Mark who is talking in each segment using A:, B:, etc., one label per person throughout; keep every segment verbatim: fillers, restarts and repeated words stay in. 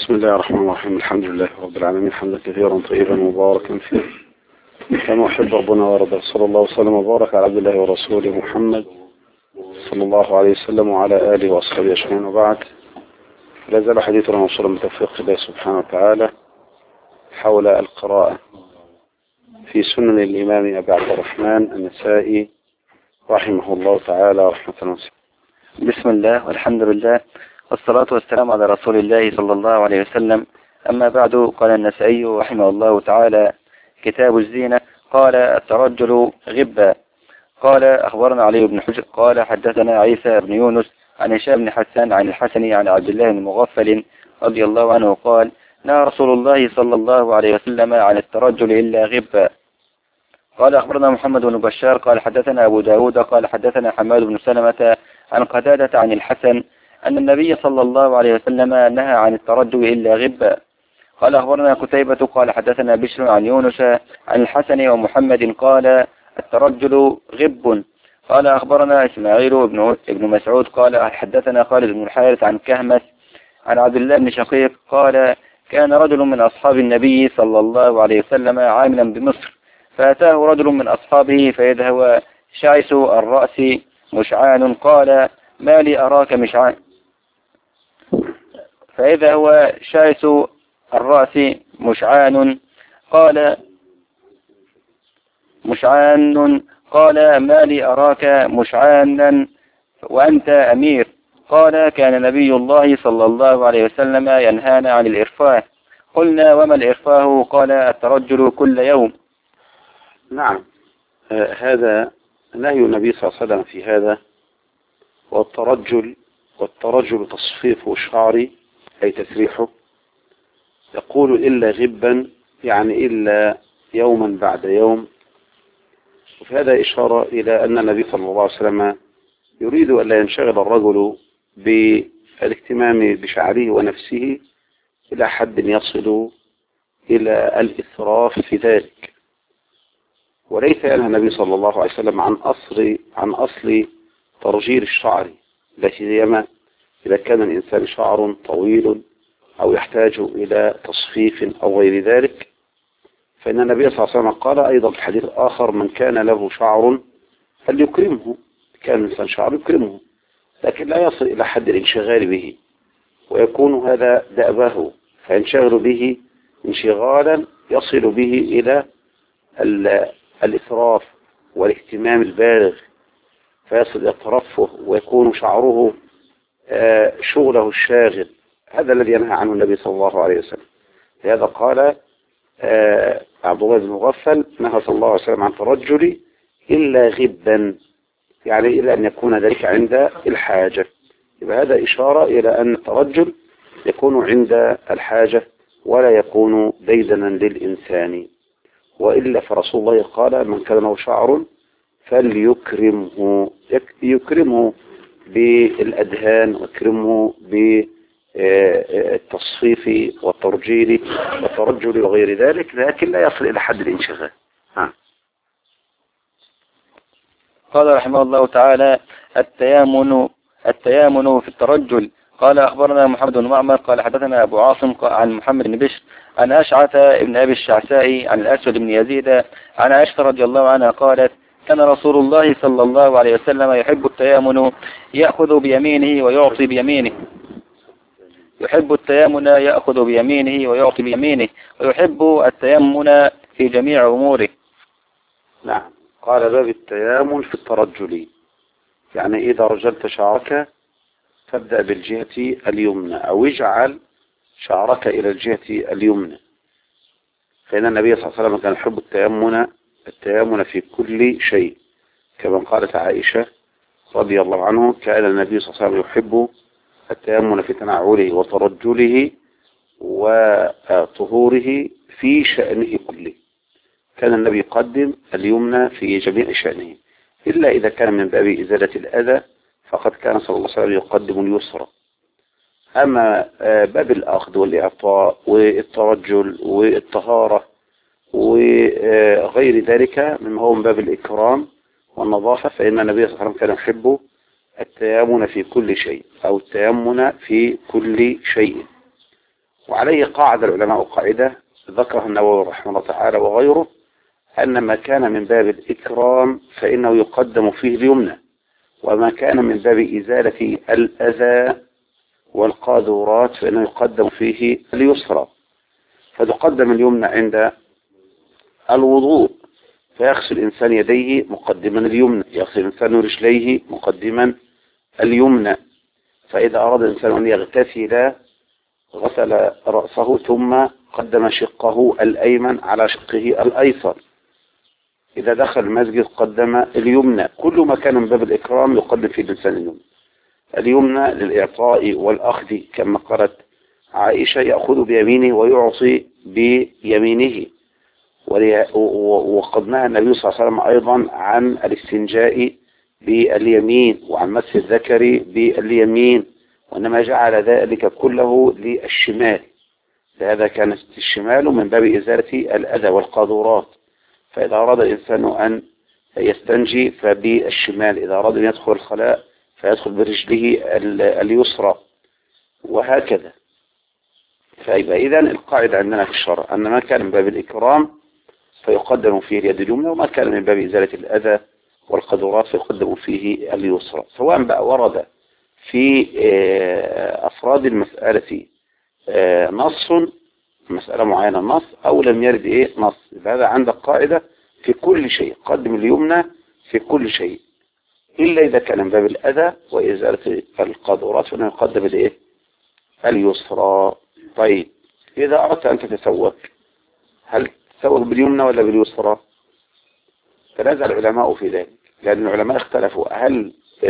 A: بسم الله الرحمن الرحيم. الحمد لله رب العالمين حمدا كثيرا طيبا مباركا فيه كما يحب ربنا ويرضى. صلى الله وسلم وبارك على عبد الله ورسوله محمد صلى الله عليه وسلم وعلى آله وأصحابه أجمعين، وبعد. لا زال حديثنا موصولا بتوفيق الله سبحانه وتعالى حول القراءة في سنن الإمام أبي عبد الرحمن النسائي رحمه الله تعالى رحمة واسعة.
B: بسم الله والحمد لله والصلاة والسلام على رسول الله صلى الله عليه وسلم. أما بعد، قال النسائي رحمه الله تعالى: كتاب الزينة. قال: الترجل غبا. قال: أخبرنا علي بن حجر قال: حدثنا عيسى بن يونس عن هشام بن حسان عن الحسن عن عبد الله بن مغفل رضي الله عنه قال: نهى رسول الله صلى الله عليه وسلم عن الترجل إلا غبا. قال: أخبرنا محمد بن بشار قال: حدثنا أبو داود قال: حدثنا حماد بن سلمة عن قتادة عن الحسن أن النبي صلى الله عليه وسلم نهى عن الترجل إلا غبا. قال: أخبرنا قتيبة قال: حدثنا بشر عن يونس عن الحسن ومحمد قال: الترجل غب. قال: أخبرنا إسماعيل بن ابن مسعود قال: حدثنا خالد بن الحارث عن كهمس عن عبد الله بن شقيق قال: كان رجل من أصحاب النبي صلى الله عليه وسلم عاملا بمصر، فأتاه رجل من أصحابه فإذا هو شعث الرأس مشعان قال: ما لي أراك مشعان فإذا هو شعث الرأس مشعان قال مشعان قال: ما لي أراك مشعانا وأنت أمير. قال: كان نبي الله صلى الله عليه وسلم ينهانا عن الإرفاه. قلنا: وما الإرفاه؟ قال: الترجل كل يوم.
A: نعم، آه هذا نهي النبي صلى الله عليه وسلم في هذا. والترجل والترجل تصفيف شعري أي تسريحه. يقول إلا غبا، يعني إلا يوما بعد يوم. وفي هذا إشارة إلى أن النبي صلى الله عليه وسلم يريد أن لا ينشغل الرجل بالاهتمام بشعره ونفسه إلى حد يصل إلى الإسراف في ذلك. وليس ينهى النبي صلى الله عليه وسلم عن أصل عن أصل ترجيل الشعر، لا سيما إذا كان الإنسان شعر طويل أو يحتاج إلى تصفيف أو غير ذلك. فإن النبي صلى الله عليه وسلم قال أيضا في حديث آخر: من كان له شعر فليكرمه. كان الإنسان شعر يكرمه، لكن لا يصل إلى حد الانشغال به، ويكون هذا دأبه، فينشغل به انشغالا يصل به إلى الإسراف والاهتمام البالغ، فيصل إلى الترفه ويكون شعره شغله الشاغل. هذا الذي ينهى عنه النبي صلى الله عليه وسلم. لهذا قال عبد الله بن مغفل: نهى صلى الله عليه وسلم عن الترجل إلا غبا، يعني إلى أن يكون ذلك عند الحاجة. يبقى هذا إشارة إلى أن الترجل يكون عند الحاجة ولا يكون ديدنا للإنسان. وإلا فرسول الله قال: من كان له شعر فليكرمه، يكرمه بالأدهان ويكرمه بالتصفيف والترجيل والترجل وغير ذلك، لكن لا يصل إلى حد الانشغال. ها.
B: قال رحمه الله تعالى: التيامن التيامن في الترجل. قال: أخبرنا محمد بن معمر قال: حدثنا أبو عاصم عن محمد بن بشر عن أشعث بن أبي الشعثاء عن الأسود بن يزيد عن عائشة رضي الله عنها قالت: كان رسول الله صلى الله عليه وسلم يحب التيامن يأخذ بيمينه ويعطي بيمينه يحب التيامن يأخذ بيمينه ويعطي بيمينه ويحب التيمن في جميع أموره.
A: نعم، قال: باب التيامن في الترجل، يعني إذا رجلت شعرك فابدأ بالجهة اليمنى أو اجعل شعرك إلى الجهة اليمنى. فإن النبي صلى الله عليه وسلم كان يحب التيمن التيامن في كل شيء، كما قالت عائشة رضي الله عنه: كان النبي صلى الله عليه وسلم يحب التيمن في تنعله وترجله وطهوره في شأنه كله. كان النبي يقدم اليمنى في جميع شأنه، إلا إذا كان من باب إزالة الأذى فقد كان صلى الله عليه وسلم يقدم اليسرى. أما باب الأخذ والإعطاء والترجل والطهارة وغير ذلك مما هو من باب الإكرام والنظافة، فإن النبي صلى الله عليه وسلم كان يحب التيامن في كل شيء أو التيمن في كل شيء. وعليه قاعد العلماء قاعدة ذكرها النووي رحمه الله تعالى وغيره، أن ما كان من باب الإكرام فإنه يقدم فيه اليمنى، وما كان من باب إزالة الأذى والقاذورات فإنه يقدم فيه اليسرى. فتقدم اليمنى عند الوضوء، فيغسل الإنسان يديه مقدما اليمنى، يغسل الإنسان رجليه مقدما اليمنى. فإذا أراد الإنسان أن يغتسل غسل رأسه ثم قدم شقه الأيمن على شقه الأيسر. إذا دخل المسجد قدم اليمنى. كل ما كان من باب الإكرام يقدم فيه الإنسان اليمنى. اليمنى للإعطاء والأخذ، كما قالت عائشة: يأخذ بيمينه ويعطي بيمينه. وقد نهى النبي صلى الله عليه وسلم أيضا عن الاستنجاء باليمين وعن مس الذكر باليمين، وإنما جعل ذلك كله للشمال. لهذا كانت الشمال من باب إزالة الأذى والقاذورات. فإذا أراد الإنسان أن يستنجي فبالشمال، إذا أراد أن يدخل الخلاء فيدخل برجله اليسرى، وهكذا. فيبقى إذن القاعدة عندنا في الشرع أن ما كان من باب الإكرام فيقدم فيه اليد اليمنى، وما كان من باب إزالة الأذى والقذورات فيقدم فيه اليسرى، سواء بقى ورد في أفراد المسألة نص، مسألة معينة نص، أو لم يرد إيه نص. هذا عندك قاعدة في كل شيء: قدم اليمنى في كل شيء، إلا إذا كان من باب الأذى وإزالة القاذورات فإنه يقدم الإيه اليسرى. طيب، إذا أردت أن تتسوق، هل تتسوق باليمنى ولا باليسرى؟ تنازع العلماء في ذلك، لأن العلماء اختلفوا هل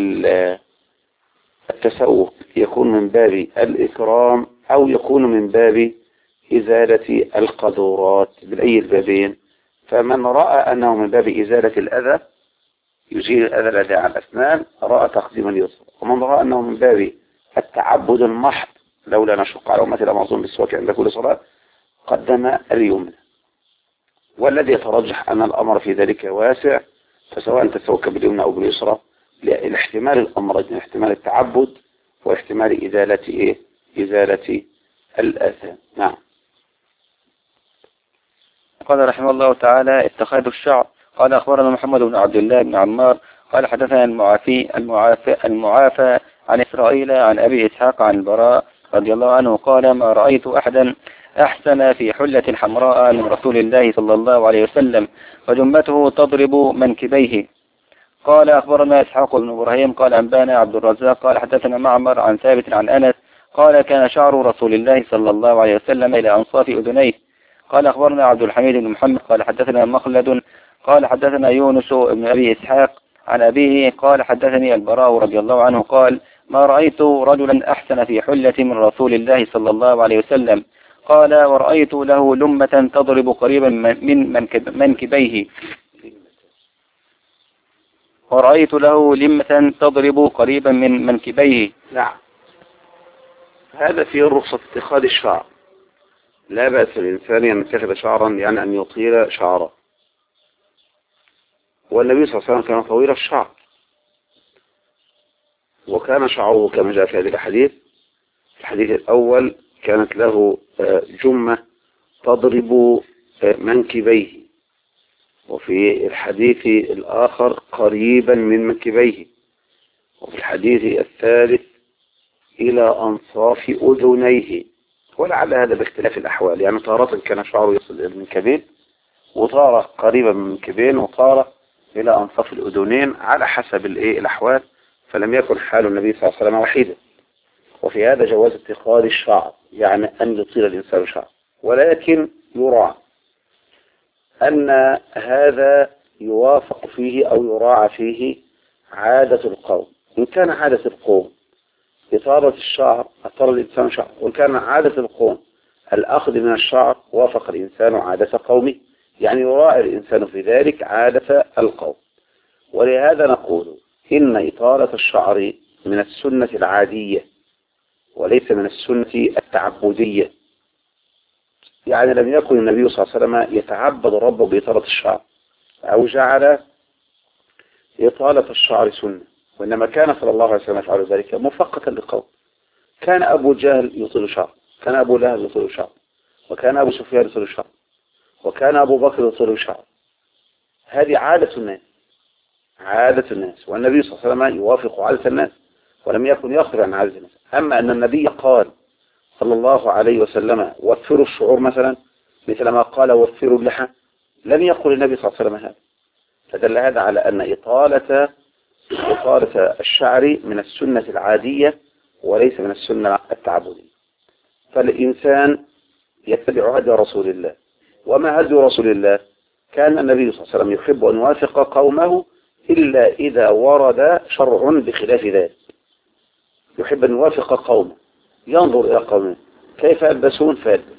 A: التسوق يكون من باب الإكرام أو يكون من باب إزالة القاذورات، بالأي البابين. فمن رأى أنه من باب إزالة الأذى يزيل الأذى الذي على الأسنان رأى تقديم اليسرى، ومن رأى أنه من باب التعبد المحض لولا نشق على أمتي لمعصوم بالسواك عند كل صلاة قدم اليمنى. والذي يترجح أن الأمر في ذلك واسع، فسواء تسوك باليمنى أو باليسرى لاحتمال الأمرين: احتمال التعبد واحتمال إزالة إيه؟ إزالة الأذى. نعم.
B: قال رحمه الله تعالى: اتخاذ الشعر. قال أخبرنا محمد بن عبد الله بن عمار قال حدثنا المعافي المعافى المعافى عن إسرائيل عن أبي إسحاق عن البراء رضي الله عنه قال: ما رأيت أحدا أحسن في حلة حمراء من رسول الله صلى الله عليه وسلم، وجمته تضرب منكبيه. قال أخبرنا إسحاق بن إبراهيم قال أنبانا عبد الرزاق قال حدثنا معمر عن ثابت عن أنس قال: كان شعر رسول الله صلى الله عليه وسلم إلى أنصاف أذنيه. قال أخبرنا عبد الحميد بن محمد قال حدثنا مخلد قال حدثنا يونس بن أبي إسحاق عن أبيه قال حدثني البراء رضي الله عنه قال: ما رأيت رجلا أحسن في حلة من رسول الله صلى الله عليه وسلم. قال: ورأيت له لمة تضرب قريبا من منكبيه ورأيت له لمة تضرب قريبا من منكبيه.
A: نعم. هذا فيه رخصة اتخاذ الشعر، لا بأس الإنسان أن يتخذ شعرا، يعني أن يطيل شعره. والنبي صلى الله عليه وسلم كان طويل الشعر، وكان شعره كما جاء في هذه الحديث. الحديث الأول كانت له جمة تضرب منكبيه، وفي الحديث الآخر قريبا من منكبيه، وفي الحديث الثالث إلى أنصاف أذنيه. ولعل هذا باختلاف الأحوال، يعني تارة كان شعره يصل إلى المنكبين، وتارة قريبا من المنكبين، وتارة إلى أنصاف الأذنين، على حسب الأحوال. فلم يكن حال النبي صلى الله عليه وسلم وحيدا. وفي هذا جواز اتخاذ الشعر، يعني أن يطيل الإنسان شعر، ولكن يراعى أن هذا يوافق فيه أو يراعى فيه عادة القوم. إن كان عادة القوم إطالة الشعر أطال الإنسان شعر، وإن كان عادة القوم الأخذ من الشعر وافق الإنسان عادة قومه، يعني يراعي الإنسان في ذلك عادة القوم. ولهذا نقول إن إطالة الشعر من السنة العادية وليس من السنة التعبدية. يعني لم يكن النبي صلى الله عليه وسلم يتعبد ربه بإطالة الشعر أو جعل إطالة الشعر سنة، وإنما كان صلى الله عليه وسلم يفعل ذلك مفقتا للقوم. كان أبو جهل يطيل شعر، كان أبو لهب يطيل شعر، وكان أبو سفيان يطيل شعر، وكان أبو بكر يطيل شعر. هذه عادة الناس، عادة الناس، والنبي صلى الله عليه وسلم يوافق عادة الناس ولم يكن يخرج عن عادة الناس. أما أن النبي قال صلى الله عليه وسلم وفروا الشعور مثلا مثل ما قال وفروا اللحى، لم يقل النبي صلى الله عليه وسلم هذا. فدل هذا على أن إطالة إطالة الشعر من السنة العادية وليس من السنة التعبدية. فالإنسان يتبع هدي رسول الله. وما هدي رسول الله؟ كان النبي صلى الله عليه وسلم يحب أن يوافق قومه إلا إذا ورد شرع بخلاف ذلك. يحب أن يوافق قومه، ينظر إلى قومه كيف يلبسون فيلبس،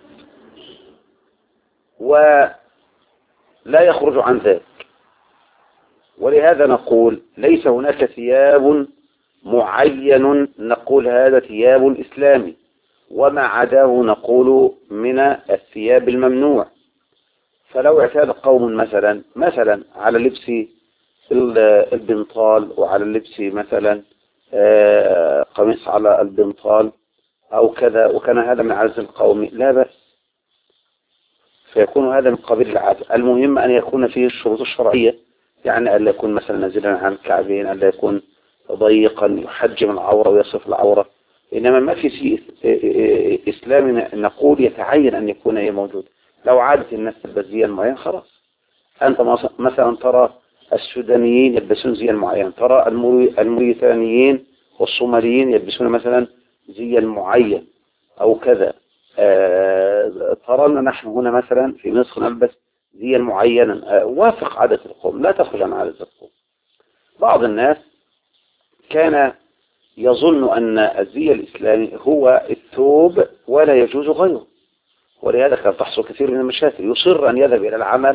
A: ولا يخرج عن ذلك. ولهذا نقول ليس هناك ثياب معين نقول هذا ثياب إسلامي، وما عداه نقول من الثياب الممنوع. فلو اعتاد قوم مثلا مثلا على لبس البنطال، وعلى اللبس مثلا قميص على البنطال أو كذا، وكان هذا من عادة القوم، لا بأس، فيكون هذا من قبيل العادة. المهم أن يكون فيه الشروط الشرعية، يعني أن لا يكون مثلا نازلا عن الكعبين، أن لا يكون ضيقا يحجم العورة ويصف العورة. إنما ما في شيء إسلامي نقول يتعين أن يكون أي موجود. لو عادت الناس تلبس زيا معين خلاص. أنت مثلا ترى السودانيين يلبسون زيا معين، ترى الموريتانيين والصوماليين يلبسون مثلا زيا معين أو كذا. آه ترانا نحن هنا مثلا في مصر نلبس زيا معينا، آه وافق عادة القوم، لا تخرج عن عادة القوم. بعض الناس كان يظن أن الزي الإسلامي هو الثوب ولا يجوز غيره، ولهذا كان تحصل كثير من المشاكل. يصر أن يذهب إلى العمل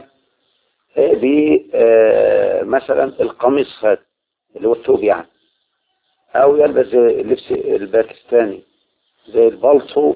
A: بمثلا القميص هذا اللي هو الثوب يعني، أو يلبس زي اللبس الباكستاني زي البلطو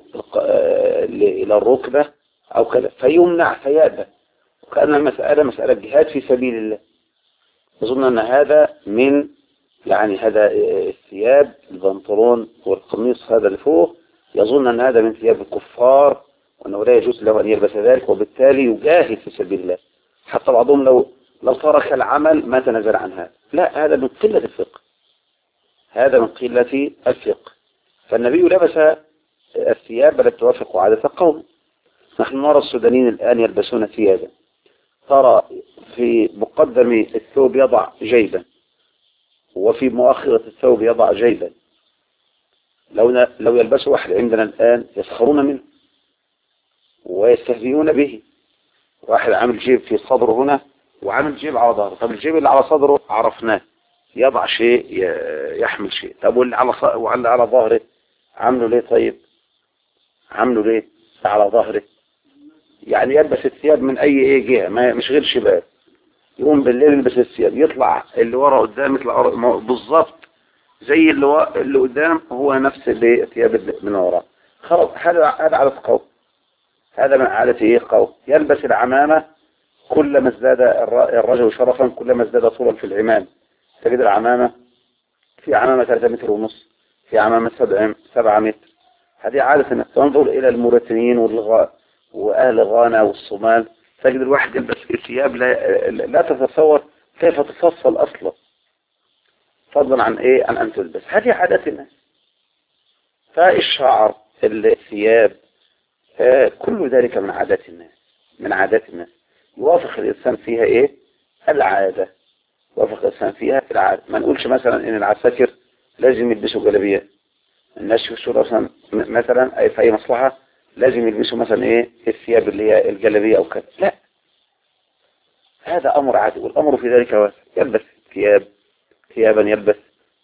A: إلى الركبة أو كذا، فيمنع فيأبى، وكأن المسألة مسألة جهاد في سبيل الله. يظن أن هذا من يعني هذا الثياب البنطلون والقميص هذا اللي فوق، يظن أن هذا من ثياب الكفار وأنه لا يجوز له أن يلبس ذلك، وبالتالي يجاهد في سبيل الله. حتى بعضهم لو لو ترك العمل ما تنزل عن هذا. لا، هذا من قلة الفقه، هذا من قلة الفقه. فالنبي لبس الثياب التي توافق عادة قوم. نحن نرى السودانيين الآن يلبسون ثيابا، ترى في مقدم الثوب يضع جيبا، وفي مؤخرة الثوب يضع جيبا. لو لو يلبس واحد عندنا الآن يسخرون منه ويستهزئون به. واحد عامل جيب في صدره هنا وعامل جيب على ظهره. طب الجيب اللي على صدره عرفناه، يضع شيء يحمل شيء. طب واللي على ص... واللي على ظهره عامله ليه؟ طيب عامله ليه على ظهره؟ يعني يلبس الثياب من اي ايه جهه، ما مش غير شباب. يقوم بالليل يلبس الثياب، يطلع اللي ورا قدام يطلع بالظبط زي اللي و... اللي قدام هو نفس اللي الثياب من ورا. خلاص، هذا هذا عادة قوم، هذا من عادة ايه قوم. يلبس العمامة، كلما ازداد الرجل شرفا كلما ازداد طولا في العمام. تجد العمامة في عمامة ثلاثة متر ونص، في عمامة سبعة سبعة متر. هذه عادة انك تنظر الى الموريتانيين والغاء واهل غانا والصومال، تجد الواحد يلبس ثياب لا, لا تتصور كيف تفصل اصلا، فضلا عن ايه عن ان تلبس. هذه عادات الناس. فالشعر، الثياب، كل ذلك من عادات الناس، من عادات الناس. يوافق الإنسان فيها إيه؟ العادة. يوافق الإنسان فيها العادة. ما نقولش مثلا إن العساكر لازم يلبسوا جلابية، الناس يلبسوا مثلا مثلا أي في أي مصلحة لازم يلبسوا مثلا إيه الثياب اللي هي الجلابية أو كذا. لا، هذا أمر عادي، والأمر في ذلك واسع. يلبس ثياب ثيابا، يلبس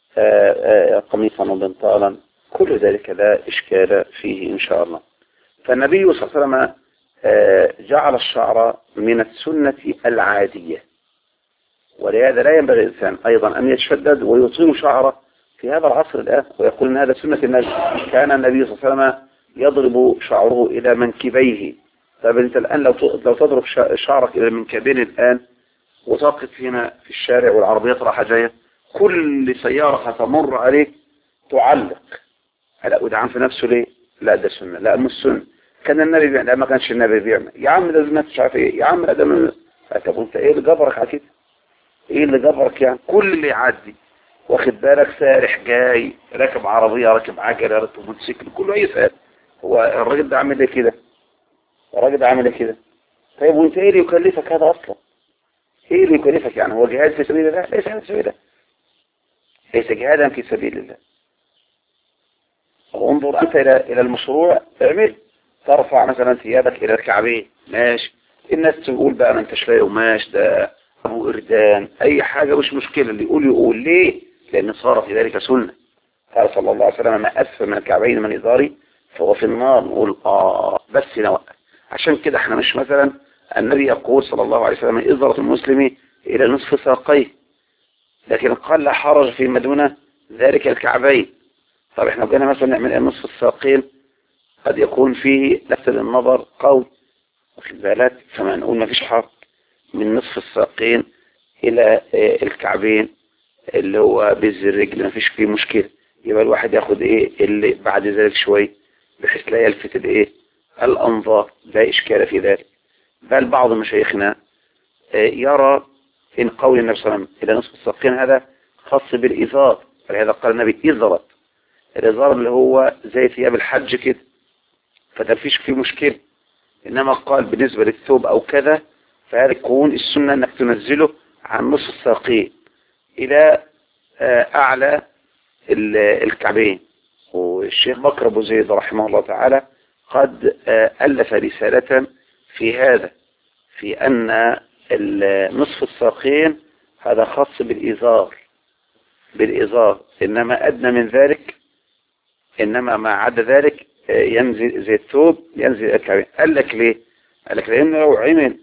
A: قميصا وبنطالا، كل ذلك لا إشكال فيه إن شاء الله. فالنبي صلى الله عليه وسلم جعل الشعر من السنة العادية، ولهذا لا ينبغي الإنسان أيضا أن يتشدد ويطيل شعره في هذا العصر الآن ويقول أن هذا سنة النبي. كان النبي صلى الله عليه وسلم يضرب شعره إلى منكبيه. طيب أنت الآن لو لو تضرب شعرك إلى منكبين الآن وتقف هنا في الشارع والعربيات رايحة جاية، كل سيارة هتمر عليك تعلق. هلا ودعم في نفسه ليه؟ لا ده سنة، لا مش سنة. كان النبي بيعمل، لا ما كانش النبي بيعمل. يا عم ده زمان مش عارف ايه، يا عم ده من... طب انت ايه اللي جبرك على كده؟ ايه اللي جبرك يعني؟ كل اللي يعدي واخد بالك، سارح جاي راكب عربية راكب عجلة راكب موتوسيكل كله يسأل هو الراجل ده عامل ايه كده؟ الراجل ده عامل ايه كده؟ طيب وانت ايه اللي يكلفك هذا اصلا؟ ايه اللي يكلفك يعني؟ هو جهاد في سبيل الله؟ ليس جهاد في سبيل الله، ليس جهادا في سبيل الله. انظر انت الى الى المشروع، اعمل. ترفع مثلا ثيابك الى الكعبين، ماشي. الناس تقول بقى ما انتش لاقي قماش، ده ابو اردان، اي حاجه مش مشكله، اللي يقول يقول. ليه؟ لان صار في ذلك سنه. قال صلى الله عليه وسلم ما اسفل من الكعبين من ازاري فهو في النار. نقول اه بس نوقف. عشان كده احنا مش مثلا النبي يقول صلى الله عليه وسلم ازرة المسلم الى نصف ساقيه، لكن قال لا حرج فيما دون ذلك الكعبين. طب احنا بقينا مثلا نعمل نصف الساقين، قد يكون فيه لفت للنظر قول، واخد بالك؟ فما نقول ما فيش حرج من نصف الساقين الى الكعبين اللي هو بز الرجل، ما فيش فيه مشكلة. يبقى الواحد ياخد ايه اللي بعد ذلك شوي بحيث لا يلفت الايه الانظار، لا اشكال في ذلك. بل بعض مشايخنا يرى ان قول النبي صلى الله عليه وسلم الى نصف الساقين هذا خاص بالازار، ولهذا قال النبي ازرت. الازار اللي هو زي ثياب الحج كده، فده فيش فيه مشكلة. انما قال بالنسبة للثوب او كذا فهذا يكون السنة انك تنزله عن نصف الساقين الى اعلى الكعبين. والشيخ بكر ابو زيد رحمه الله تعالى قد الف رسالة في هذا، في ان نصف الساقين هذا خاص بالازار، بالازار. انما ادنى من ذلك، انما ما عدا ذلك ينزل زي الثوب ينزل الكعبين. قال لك ليه؟ قال لك لان لو عمل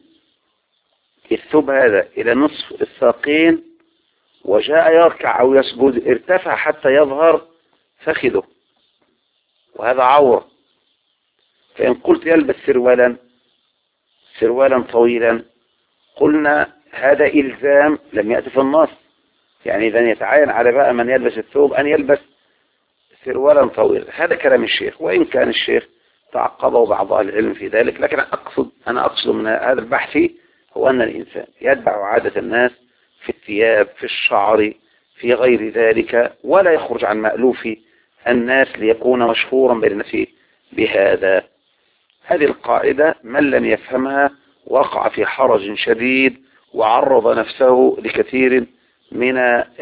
A: الثوب هذا الى نصف الساقين وجاء يركع او يسجد ارتفع حتى يظهر فخذه، وهذا عورة. فإن قلت يلبس سروالا سروالا طويلا قلنا هذا إلزام لم يأتي في النص. يعني إذا يتعين على بقى من يلبس الثوب أن يلبس سروالا طويلا. هذا كلام الشيخ، وإن كان الشيخ تعقبه بعض أهل العلم في ذلك، لكن أقصد أنا أقصد من هذا البحث هو أن الإنسان يتبع عادة الناس في الثياب، في الشعر، في غير ذلك، ولا يخرج عن مألوف الناس ليكون مشهورا بين الناس بهذا. هذه القاعدة من لم يفهمها وقع في حرج شديد وعرض نفسه لكثير من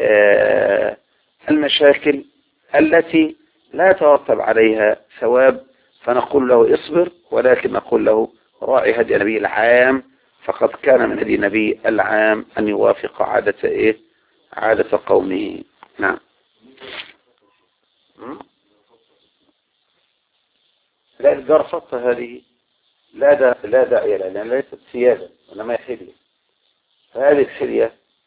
A: المشاكل التي لا ترتب عليها ثواب. فنقول له اصبر، ولكن نقول له راعي هدي النبي العام، فقد كان من هدي النبي العام أن يوافق عادة إيه؟ عادة قومه. نعم. لا الجرفطة هذه لا دا لا داعي لها لأنها ليست سيادة وإنما حلية. فهذه الحلية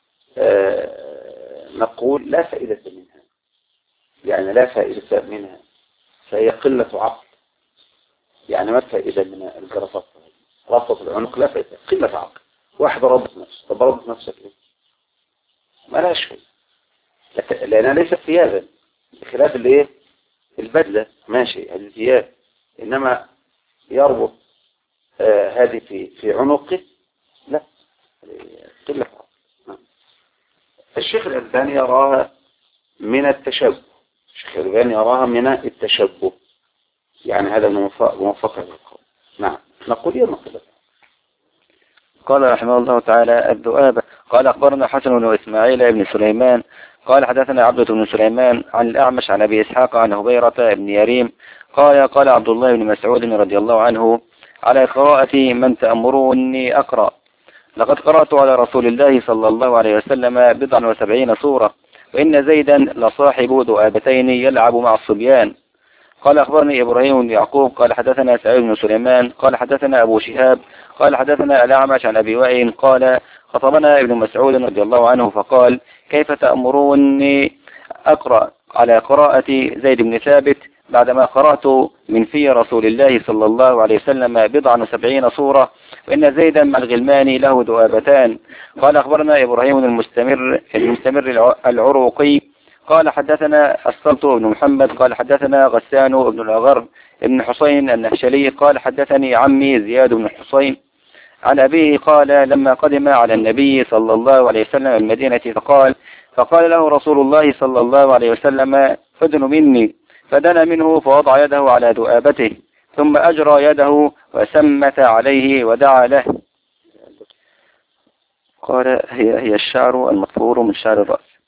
A: آه نقول لا فائدة منها، يعني لا فائدة منها، فهي قلة عقل. يعني ما الفائدة من الجرفطة؟ ربطة العنق لا فائدة، قلة عقل. واحد ربط نفسه، طب ربط نفسك ليه؟ ما لهاش فائدة لأنها ليست ثيابا، بخلاف الايه؟ البدلة ماشي هذه ثياب، إنما يربط آه هذه في في عنقه لا قلة عقل. الشيخ الألباني يراها من التشبه، الشيخ الألباني يراها من التشبه، يعني هذا موافقة للقول. نعم نقول يا مقلة.
B: قال رحمه الله تعالى الذؤابة. قال أخبرنا حسن بن إسماعيل بن سليمان قال حدثنا عبدة بن سليمان عن الأعمش عن أبي إسحاق عن هبيرة بن يريم قال قال عبد الله بن مسعود رضي الله عنه على قراءة من تأمروني أقرأ لقد قرأت على رسول الله صلى الله عليه وسلم بضع وسبعين سورة وإن زيدا لصاحب ذؤابتين يلعب مع الصبيان. قال أخبرني إبراهيم بن يعقوب قال حدثنا سعيد بن سليمان قال حدثنا أبو شهاب قال حدثنا الأعمش عن أبي وائل قال خطبنا ابن مسعود رضي الله عنه فقال كيف تأمروني أقرأ على قراءة زيد بن ثابت بعدما قرأت من في رسول الله صلى الله عليه وسلم بضعا وسبعين صورة وإن زيدا مع الغلمان له ذؤابتان. قال أخبرنا إبراهيم المستمر المستمر العروقي قال حدثنا السلط بن محمد قال حدثنا غسان بن الأغر بن حسين النهشلي قال حدثني عمي زياد بن حسين عن أبيه قال لما قدم على النبي صلى الله عليه وسلم المدينة فقال فقال له رسول الله صلى الله عليه وسلم فدن مني، فدنا منه فوضع يده على ذؤابته ثم أجرى يده وسمت عليه ودعا له. قال هي, هي الشعر المطفور من شعر الرأس.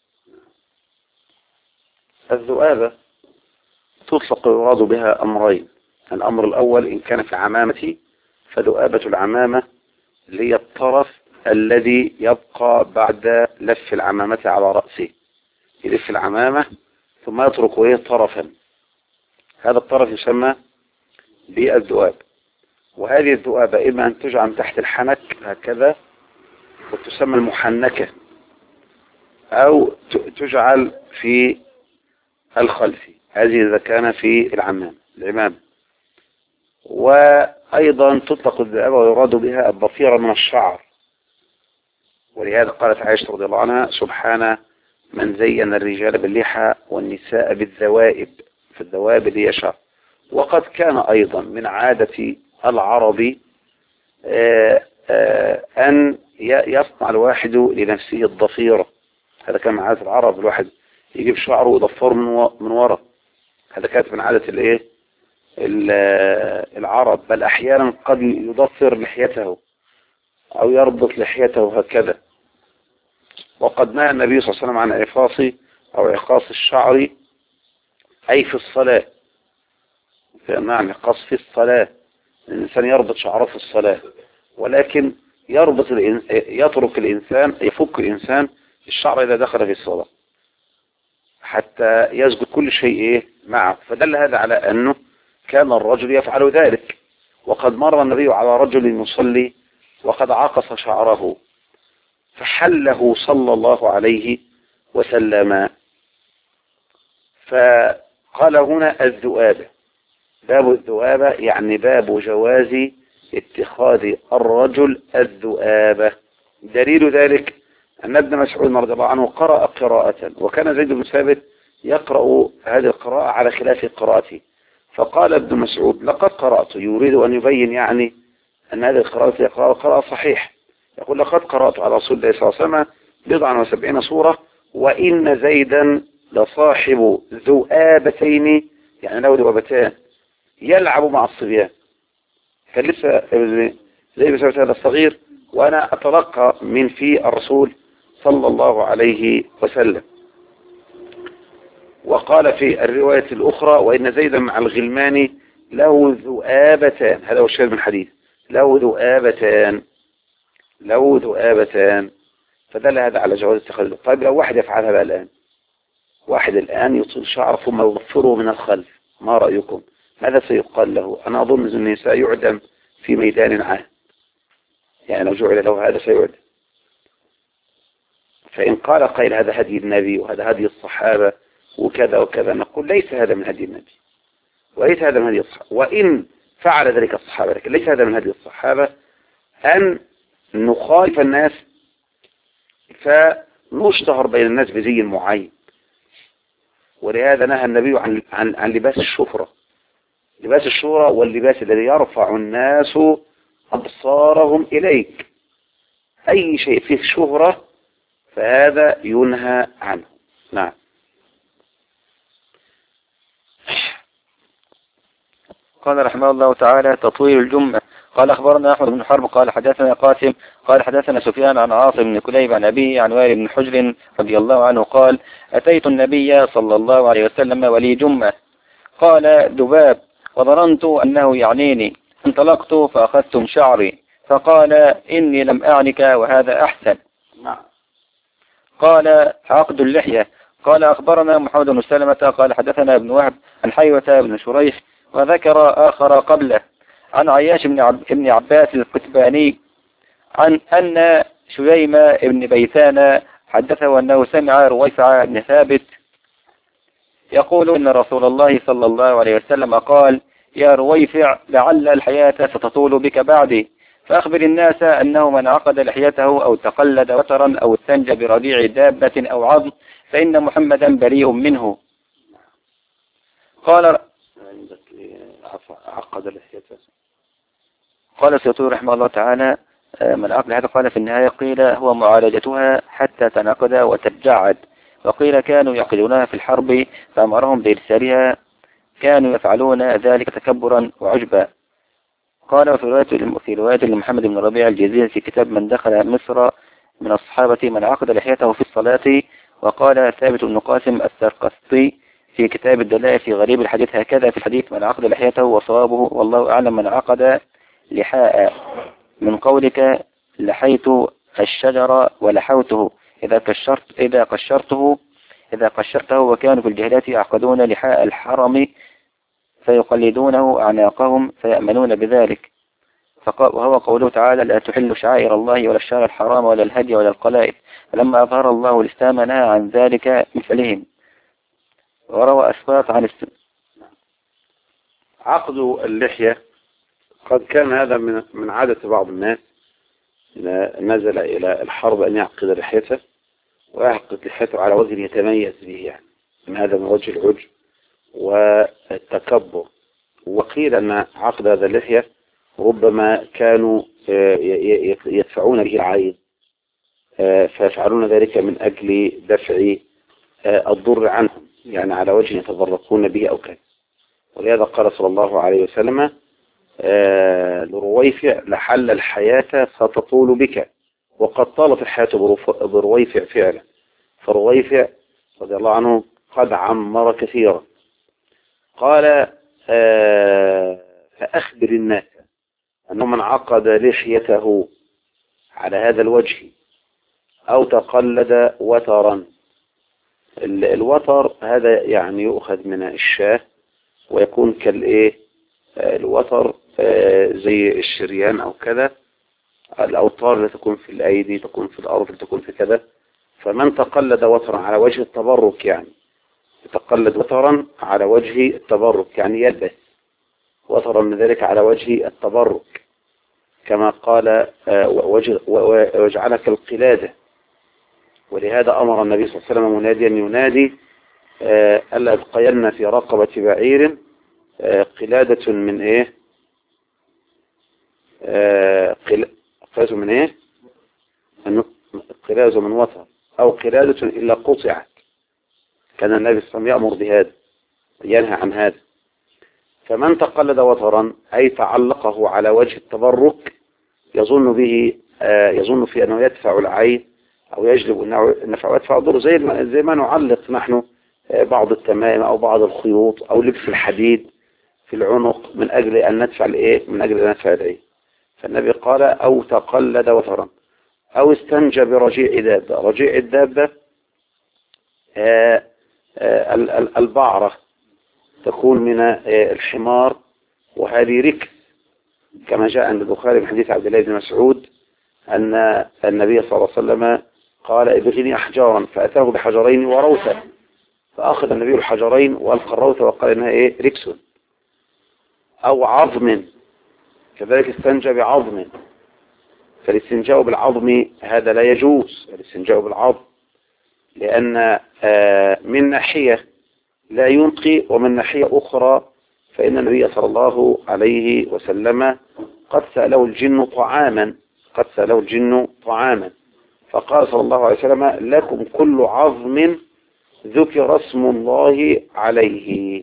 A: الذؤابة تطلق يراد بها أمرين. الأمر الأول إن كان في العمامة فذؤابة العمامة اللي هي الطرف الذي يبقى بعد لف العمامة على رأسه، يلف العمامة ثم يترك إيه طرفا، هذا الطرف يسمى بالذؤاب. وهذه الذؤابة إما أن تجعل تحت الحنك هكذا وتسمى المحنكة، أو تجعل في الخلف، هذه إذا كان في العمام العمام. وأيضا تطلق الذؤابة ويراد بها الضفيرة من الشعر، ولهذا قالت عائشة رضي الله عنها سبحان من زين الرجال باللحى والنساء بالذوائب، في الذوائب اللي هي شعر. وقد كان أيضا من عادة العرب أن يصنع الواحد لنفسه الضفيرة، هذا كان من عادة العرب، الواحد يجيب شعره ويضفره من وراء، هذا كانت من عادة الايه العرب. بل احيانا قد يضفر لحيته او يربط لحيته هكذا. وقد نهى النبي صلى الله عليه وسلم عن عفاص او عقاص الشعر اي في الصلاة، معنى عقاص في الصلاة الانسان يربط شعره في الصلاة، ولكن يربط الإن... يترك الانسان يفك الانسان الشعر اذا دخل في الصلاة حتى يسجد كل شيء إيه معه. فدل هذا على أنه كان الرجل يفعل ذلك. وقد مر النبي على رجل يصلي وقد عقص شعره فحله صلى الله عليه وسلم. فقال هنا الذؤابة، باب الذؤابة يعني باب جواز اتخاذ الرجل الذؤابة. دليل ذلك أن ابن مسعود رضي الله عنه قرأ قراءة، وكان زيد بن ثابت يقرأ هذه القراءة على خلاف قراءته، فقال ابن مسعود لقد قرأت، يريد أن يبين يعني أن هذه القراءة يقرأ قراءة صحيح، يقول لقد قرأت على رسول الله صلى الله عليه وسلم بضعا وسبعين سورة وإن زيدا لصاحب ذؤابتين، يعني له ذؤابتان يلعب مع الصبيان. كان لسه زي بن ثابت هذا الصغير وأنا أتلقى من في الرسول صلى الله عليه وسلم. وقال في الرواية الأخرى وإن زيدا مع الغلمان له ذؤابتان، هذا هو الشاهد من الحديث، له ذؤابتان له ذؤابتان فدل هذا على جواز اتخاذ. طيب لو واحد يفعلها بقى الآن، واحد الآن يطيل شعره ثم يضفره من الخلف، ما رأيكم؟ ماذا سيقال له؟ أنا أظن أن النساء يعدم في ميدان عام، يعني لو جعل له هذا سيعدم. فإن قال قيل هذا هدي النبي وهذا هدي الصحابة وكذا وكذا، نقول ليس هذا من هدي النبي وليس هذا من هدي الصحابة، وإن فعل ذلك الصحابة، لكن ليس هذا من هدي الصحابة أن نخالف الناس فنشتهر بين الناس بزي معين. ولهذا نهى النبي عن عن عن لباس الشفرة، لباس الشورى واللباس الذي يرفع الناس أبصارهم إليك، أي شيء فيه شهرة فهذا ينهى عنه. نعم.
B: قال رحمه الله تعالى تطويل الجمعة. قال أخبرنا أحمد بن حرب قال حدثنا قاسم قال حدثنا سفيان عن عاصم بن كليب عن أبيه عن وائل بن حجر رضي الله عنه قال أتيت النبي صلى الله عليه وسلم ولي جمعة، قال ذباب، وظننت أنه يعنيني، انطلقت فأخذت شعري فقال إني لم أعنك وهذا أحسن. قال عقد اللحية. قال أخبرنا محمد بن سلمة قال حدثنا ابن وهب عن حيوة بن شريح وذكر آخر قبله عن عياش بن, عب... بن عباس القتباني عن أن شليم بن بيثان حدثه أنه سمع رويفع بن ثابت يقول إن رسول الله صلى الله عليه وسلم قال يا رويفع لعل الحياة ستطول بك بعدي، فأخبر الناس أنه من عقد لحيته أو تقلد وترا أو استنجى برضيع دابة أو عظم فإن محمدا بريء منه. قال
A: عقد لحيته.
B: قال السيوطي رحمه الله تعالى من عقد هذا قال في النهاية قيل هو معالجتها حتى تنعقد وتتجعد، وقيل كانوا يعقدونها في الحرب فأمرهم بإرسالها، كانوا يفعلون ذلك تكبرا وعجبا. قال في رواية في رواية لمحمد بن ربيع الجزيري في كتاب من دخل مصر من الصحابة من عقد لحيته في الصلاة. وقال ثابت بن قاسم السرقسطي في كتاب الدلائل في غريب الحديث هكذا في الحديث من عقد لحيته وصوابه والله أعلم من عقد لحاء من قولك لحيت الشجر ولحوته إذا قشرت إذا قشرته إذا قشرته وكانوا في الجاهلية يعقدون لحاء الحرم فيقلدونه أعناقهم فيأمنون بذلك. وهو قوله تعالى لا تحل شعائر الله ولا الشهر الحرام ولا الهدي ولا القلائد، فلما أظهر الله الإسلام نهى عن ذلك مثلهم. وروى أسباط عن السنة.
A: عقد اللحية قد كان هذا من من عادة بعض الناس إذا نزل إلى الحرب أن يعقد لحيته ويعقد لحيته على وجه يتميز به، يعني من هذا من وجه العجب والتكبر. وقيل أن عقد هذا اللحية ربما كانوا يدفعون به العين فيفعلون ذلك من أجل دفع الضر عنهم، يعني على وجه يتضرقون به أو كذا. ولهذا قال صلى الله عليه وسلم لرويفع لحل الحياة ستطول بك، وقد طالت الحياة برويفع فعلا، فرويفع رضي الله عنه قد عمر كثيرا. قال فأخبر الناس أنه من عقد لحيته على هذا الوجه أو تقلد وترا. الوتر هذا يعني يؤخذ من الشاه ويكون كالإيه الوتر زي الشريان أو كذا، الأوتار التي تكون في الأيدي تكون في الأرض تكون في كذا. فمن تقلد وترا على وجه التبرك، يعني يتقلد وترا على وجه التبرك، يعني يلبس وترا من ذلك على وجه التبرك كما قال وجعلك القلادة. ولهذا أمر النبي صلى الله عليه وسلم مناديا ينادي ألا يبقين في رقبة بعير قلادة من إيه قلادة من إيه قلادة من وتر أو قلادة إلا قطعت. كان النبي صلى الله عليه وسلم يأمر بهذا ينهى عن هذا. فمن تقلد وترا أي تعلقه على وجه التبرك يظن به يظن في أنه يدفع العين أو يجلب النفع ويدفع الضر، زي زي ما نعلق نحن بعض التمائم أو بعض الخيوط أو لبس الحديد في العنق من أجل أن ندفع الإيه من أجل أن ندفع العين. فالنبي قال أو تقلد وترا أو استنجى برجيع دابة. رجيع الدابة آآ آآ البعرة تكون من الحمار، وهذه ركس كما جاء عند البخاري من حديث عبد الله بن مسعود أن النبي صلى الله عليه وسلم قال ابغني أحجارا فأتاه بحجرين وروثة، فأخذ النبي الحجرين وألقى الروثة وقال إنها إيه ركس. أو عظم كذلك استنجى بعظم، فالاستنجاء بالعظم هذا لا يجوز، الاستنجاء بالعظم لأن من ناحية لا ينقي ومن ناحية أخرى فإن النبي صلى الله عليه وسلم قد سأله الجن طعاما قد سأله الجن طعاما فقال صلى الله عليه وسلم لكم كل عظم ذكر اسم الله عليه.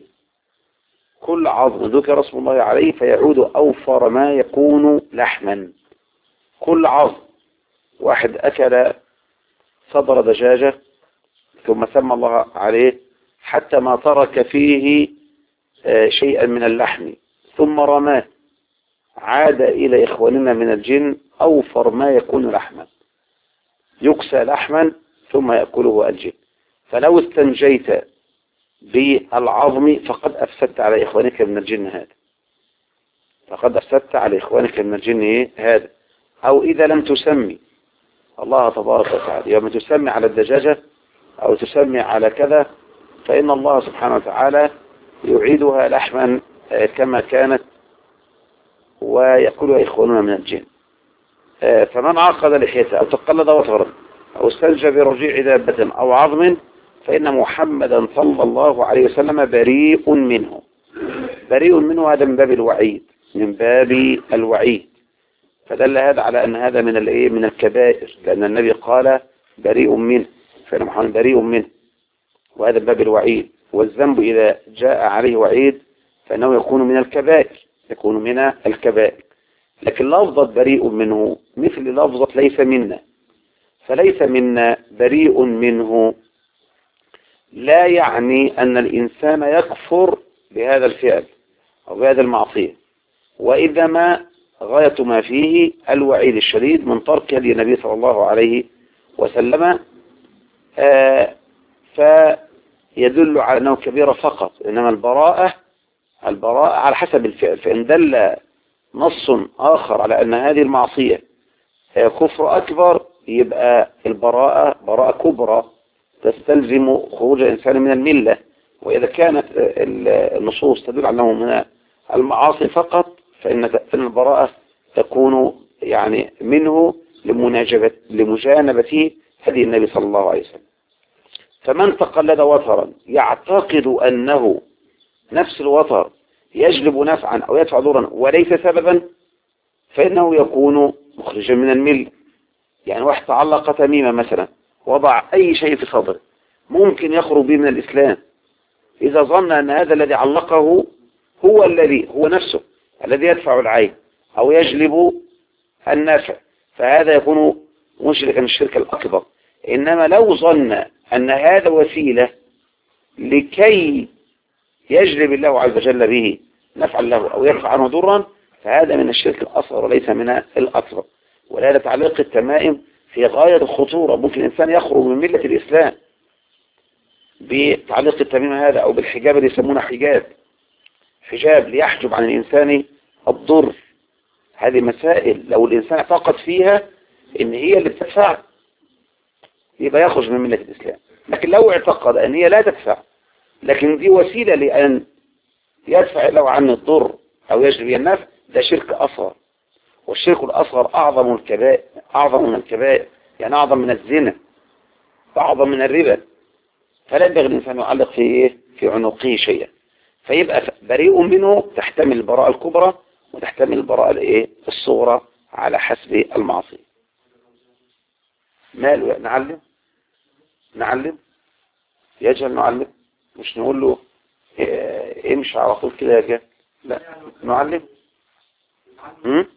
A: كل عظم ذكر اسم الله عليه فيعود أوفر ما يكون لحما. كل عظم، واحد أكل صدر دجاجة ثم سمى الله عليه حتى ما ترك فيه شيئا من اللحم ثم رماه عاد إلى إخواننا من الجن أوفر ما يكون لحما، يكسى لحما ثم يأكله الجن. فلو استنجيت بالعظم فقد أفسدت على إخوانك من الجن هذا فقد أفسدت على إخوانك من الجن هذا. أو إذا لم تسمي الله تبارك وتعالى، يوم تسمي على الدجاجة أو تسمي على كذا فإن الله سبحانه وتعالى يعيدها لحما كما كانت ويأكلها إخواننا من الجن. فمن عقد لحيته أو تقلد وترا أو استنجى برجيع دابة أو عظم فإن محمدا صلى الله عليه وسلم بريء منه. بريء منه هذا من باب الوعيد، من باب الوعيد. فدل هذا على أن هذا من الايه من الكبائر، لأن النبي قال بريء منه، فإن محمد بريء منه، وهذا من باب الوعيد. والذنب إذا جاء عليه وعيد فإنه يكون من الكبائر، يكون من الكبائر. لكن لفظة بريء منه مثل لفظة ليس منا. فليس منا بريء منه لا يعني أن الإنسان يكفر بهذا الفعل أو بهذا المعصية، وإذا ما غاية ما فيه الوعيد الشديد من ترك هدي النبي صلى الله عليه وسلم، آه فيدل على أنه كبيرة فقط. إنما البراءة البراءة على حسب الفعل. فإن دل نص آخر على أن هذه المعصية كفر أكبر يبقى البراءة براءة كبرى تستلزم خروج الإنسان من الملة. وإذا كانت النصوص تدل على أنه من المعاصي فقط فإن البراءة تكون يعني منه لمجانبته هدي النبي صلى الله عليه وسلم. فمن تقلد وترا يعتقد أنه نفس الوتر يجلب نفعا أو يدفع ضرا وليس سببا فإنه يكون مخرجا من الملة. يعني واحد تعلق تميمة مثلا، وضع أي شيء في صدره ممكن يخرج به من الإسلام إذا ظن أن هذا الذي علقه هو الذي هو نفسه الذي يدفع العين أو يجلب النفع، فهذا يكون مشركا الشرك الأكبر. إنما لو ظن أن هذا وسيلة لكي يجلب الله عز وجل به نفعا له أو يدفع عنه ضرا فهذا من الشرك الأصغر وليس من الأكبر. ولهذا تعليق التمائم في غاية الخطورة. ممكن الإنسان يخرج من ملة الإسلام بتعليق التميمة هذا، أو بالحجاب اللي يسمونه حجاب حجاب ليحجب عن الإنسان الضر. هذه مسائل لو الإنسان اعتقد فيها إن هي اللي بتدفع يبقى يخرج من ملة الإسلام. لكن لو اعتقد أن هي لا تدفع لكن دي وسيلة لأن يدفع له عن الضر أو يجلب النفع، ده شرك أصغر. والشرك الأصغر أعظم الكبائر، أعظم من الكبائر، يعني أعظم من الزنا، أعظم من الربا. فلا ينبغي الإنسان يعلق في إيه؟ في عنقه شيئا. فيبقى بريء منه تحتمل البراءة الكبرى وتحتمل البراءة الإيه؟ الصغرى على حسب المعصية. ماله نعلم نعلم يجهل نعلم، مش نقول له إيه امشي على طول كده يا جهل، لا نعلم. هم؟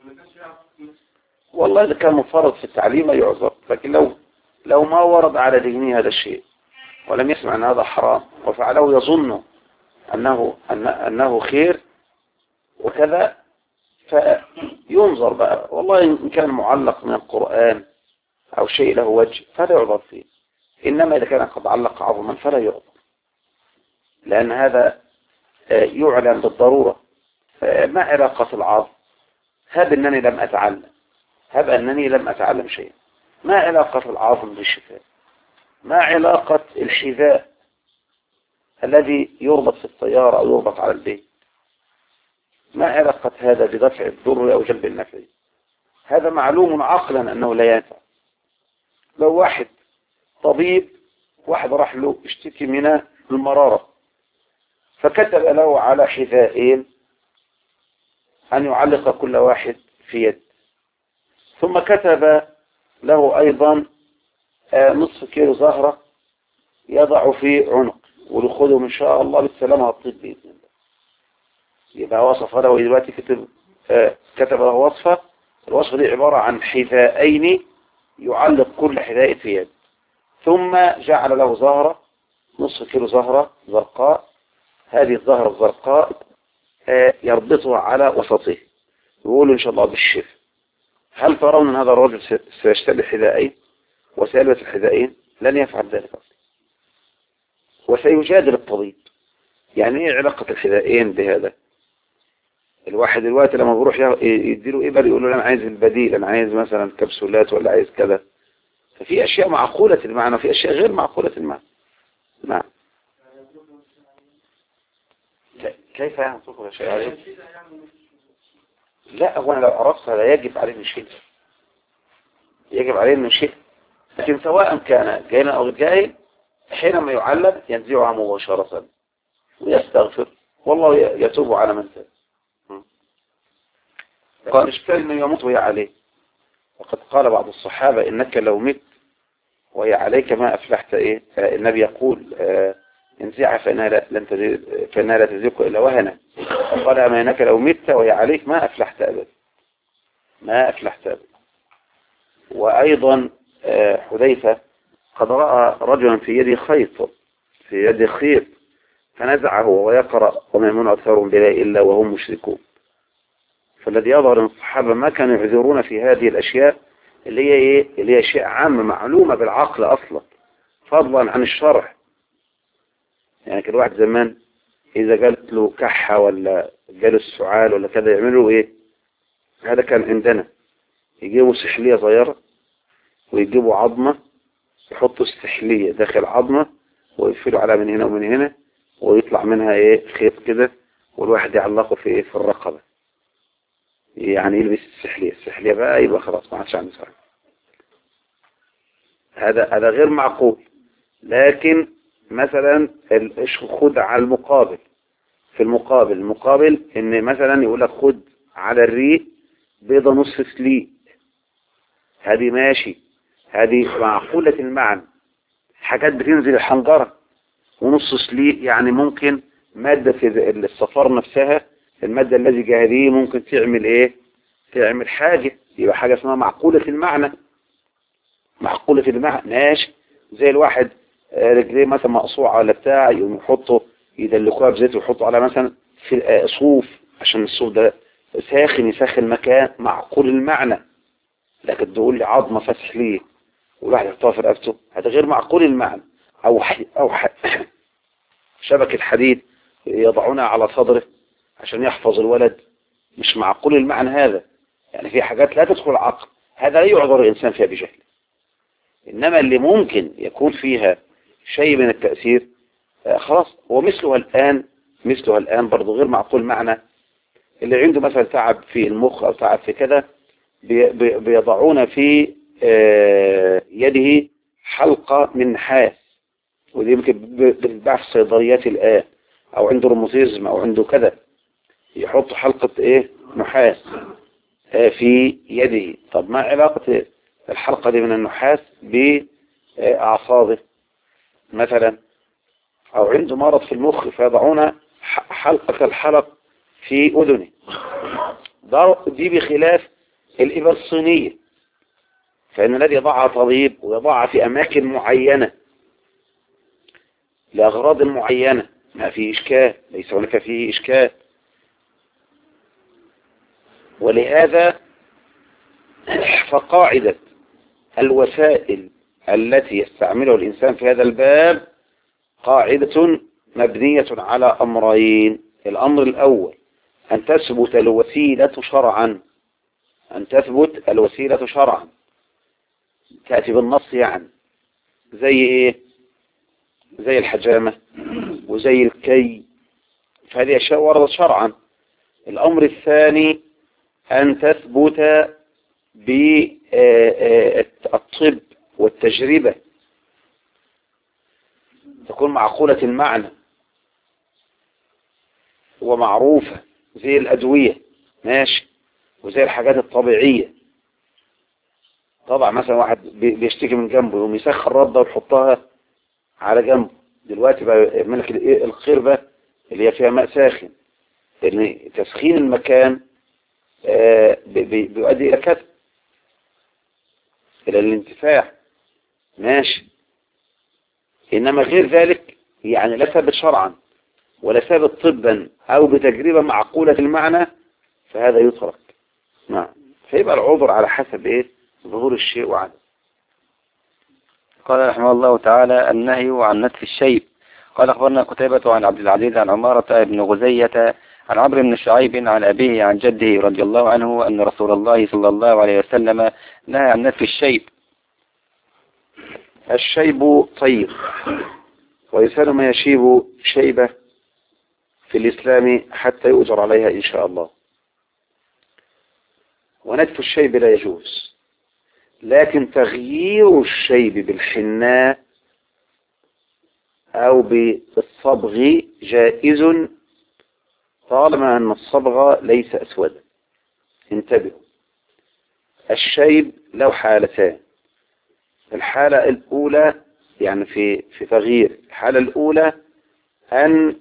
A: والله إذا كان مفرط في التعليم يعذر، لكن لو لو ما ورد على ذهنه هذا الشيء ولم يسمع أن هذا حرام وفعله يظن أنه أن أنه خير وكذا فينظر بقى. والله إن كان معلق من القرآن أو شيء له وجه فلا يعذر فيه. إنما إذا كان قد علق عظما فلا يعذر، لأن هذا يعلم بالضرورة. ما علاقة العظم؟ هب أنني لم أتعلم هب أنني لم أتعلم شيئا. ما علاقة العظم بالشفاء؟ ما علاقة الحذاء الذي يربط في الطيارة أو يربط على البيت؟ ما علاقة هذا بدفع الضر أو جلب النفع؟ هذا معلوم عقلا أنه لا ينفع. لو واحد طبيب واحد راح له اشتكي من المرارة فكتب له على حذائين أن يعلق كل واحد في يد، ثم كتب له أيضا نصف كيلو زهرة يضع في عنق ولخذه إن شاء الله بالسلامة هتطيب بإذن الله. يبقى وصف له دلوقتي كتب كتب له وصفة. الوصفة دي عبارة عن حذائين يعلق كل حذاء في يد، ثم جعل له زهرة نصف كيلو زهرة زرقاء. هذه الزهرة الزرقاء يربطها على وسطه يقول إن شاء الله بالشفاء. هل ترون أن هذا الرجل سيشتري الحذائين وسيلبس الحذائين؟ لن يفعل ذلك أصلا، وسيجادل الطبيب. يعني ايه علاقة الحذائين بهذا؟ الواحد دلوقتي لما بيروح يديله إبر يقول له أنا عايز البديل، أنا عايز مثلا كبسولات ولا عايز كذا. ففي أشياء معقولة المعنى وفي أشياء غير معقولة المعنى. نعم. كيف يعني تقول شيء عليه؟ لا، هو أنا لو عرفت لا يجب عليه من شيء، يجب عليه من شيء. لكن سواء كان جاهلا أو غير جاهل حينما يعلم ينزعها مباشرة ويستغفر، والله يتوب على من تاب. لكن الإشكال أنه يموت وهي عليه. وقد قال بعض الصحابة إنك لو مت وهي عليك ما أفلحت. إيه النبي يقول آه انزعها فإنها لا, لن تزيد فإنها لا تزيدك إلا وهنا. وقال أما إنك لو مت وهي عليك ما أفلحت أبدا، ما أفلحت أبدا. وأيضا آه حذيفة قد رأى رجلا في يده خيط، في يده خيط فنزعه وهو يقرأ وما يؤمن أكثرهم بالله إلا وهم مشركون. فالذي يظهر من الصحابة ما كانوا يعذرون في هذه الأشياء اللي هي إيه؟ اللي هي أشياء عامة معلومة بالعقل أصلا فضلا عن الشرع. يعني كل واحد زمان إذا قالت له كحة ولا جاله السعال ولا كذا يعملوا إيه؟ هذا كان عندنا يجيبوا سحلية صغيرة ويجيبوا عظمة، يحطوا السحلية داخل عظمة ويقفلوا على من هنا ومن هنا ويطلع منها إيه خيط كده، والواحد يعلقه في إيه في الرقبة، يعني يلبس السحلية. السحلية بقى يبقى خلاص ما عادش عنده سعال. هذا هذا غير معقول. لكن مثلا خد على المقابل، في المقابل المقابل ان مثلا يقول لك خد على الريق بيضة نص سليق، هذه ماشي، هذه معقولة المعنى. حاجات بتنزل الحنجرة ونص سليق، يعني ممكن مادة في الصفار نفسها، المادة التي جاهة دي ممكن تعمل ايه، تعمل حاجة، يبقى حاجة اسمها معقولة المعنى. معقولة المعنى ماشي. زي الواحد رجليه مثلا مقصوعة ولا بتاع يقوم يحطوا يدلكوها بزيت ويحطوا على مثلا في صوف عشان الصوف ده ساخن يسخن مكان، معقول المعنى. لكن تقول لي عظمة فسح ليه والواحد يحطها في رقبته، هذا غير معقول المعنى. او حي او حي شبكة حديد يضعونها على صدره عشان يحفظ الولد، مش معقول المعنى هذا. يعني في حاجات لا تدخل العقل، هذا لا يعذر الإنسان فيها بجهل. إنما اللي ممكن يكون فيها شيء من التأثير آه خلاص. ومثلها الآن مثلها الآن برضو غير معقول معنى. اللي عنده مثلا تعب في المخ أو تعب في كذا بي بي بيضعون في آه يده حلقة من نحاس، ودي يمكن بتتباع في الصيدليات الآن، أو عنده روماتيزم أو عنده كذا يحط حلقة إيه نحاس آه في يده. طب ما علاقة الحلقة دي من النحاس بأعصابه مثلا؟ أو عنده مرض في المخ فيضعون حلقة الحلق في أذنه، دي بخلاف الإبر الصينية، فإن الذي يضعها طبيب ويضعها في أماكن معينة لأغراض معينة ما فيه إشكال، ليس هناك فيه إشكال. ولهذا فقاعدة الوسائل التي يستعملها الإنسان في هذا الباب قاعدة مبنية على أمرين. الأمر الأول أن تثبت الوسيلة شرعا، أن تثبت الوسيلة شرعا تأتي بالنص. يعني زي إيه؟ زي الحجامة وزي الكي، فهذه أشياء وردت شرعا. الأمر الثاني أن تثبت بالطب والتجربة، تكون معقولة المعنى ومعروفة، زي الأدوية ماشي، وزي الحاجات الطبيعية. طبعا مثلا واحد بيشتكي من جنبه يقوم يسخن رده ويحطها على جنبه. دلوقتي بقى يعمل لك القربة اللي هي فيها ماء ساخن، لأن تسخين المكان بيؤدي إلى كذا، إلى الانتفاع ماشي. إنما غير ذلك يعني لا ثابت شرعا ولا ثابت طبا أو بتجربة معقولة المعنى، فهذا يترك. نعم. فيبقى العذر على حسب إيه ظهور الشيء وعدم.
B: قال رحمه الله تعالى: النهي عن نتف الشيب. قال أخبرنا قتيبة عن عبد العزيز عن عمارة بن غزية عن عمرو بن شعيب عن أبيه عن جده رضي الله عنه أن رسول الله صلى الله عليه وسلم نهى عن نتف الشيب.
A: الشيب طيب، وإنسان ما يشيب شيبة في الإسلام حتى يؤجر عليها إن شاء الله. ونتف الشيب لا يجوز، لكن تغيير الشيب بالحناء أو بالصبغ جائز طالما أن الصبغ ليس أسودا. انتبهوا، الشيب له حالتان. الحالة الأولى يعني في في تغيير، الحالة الأولى أن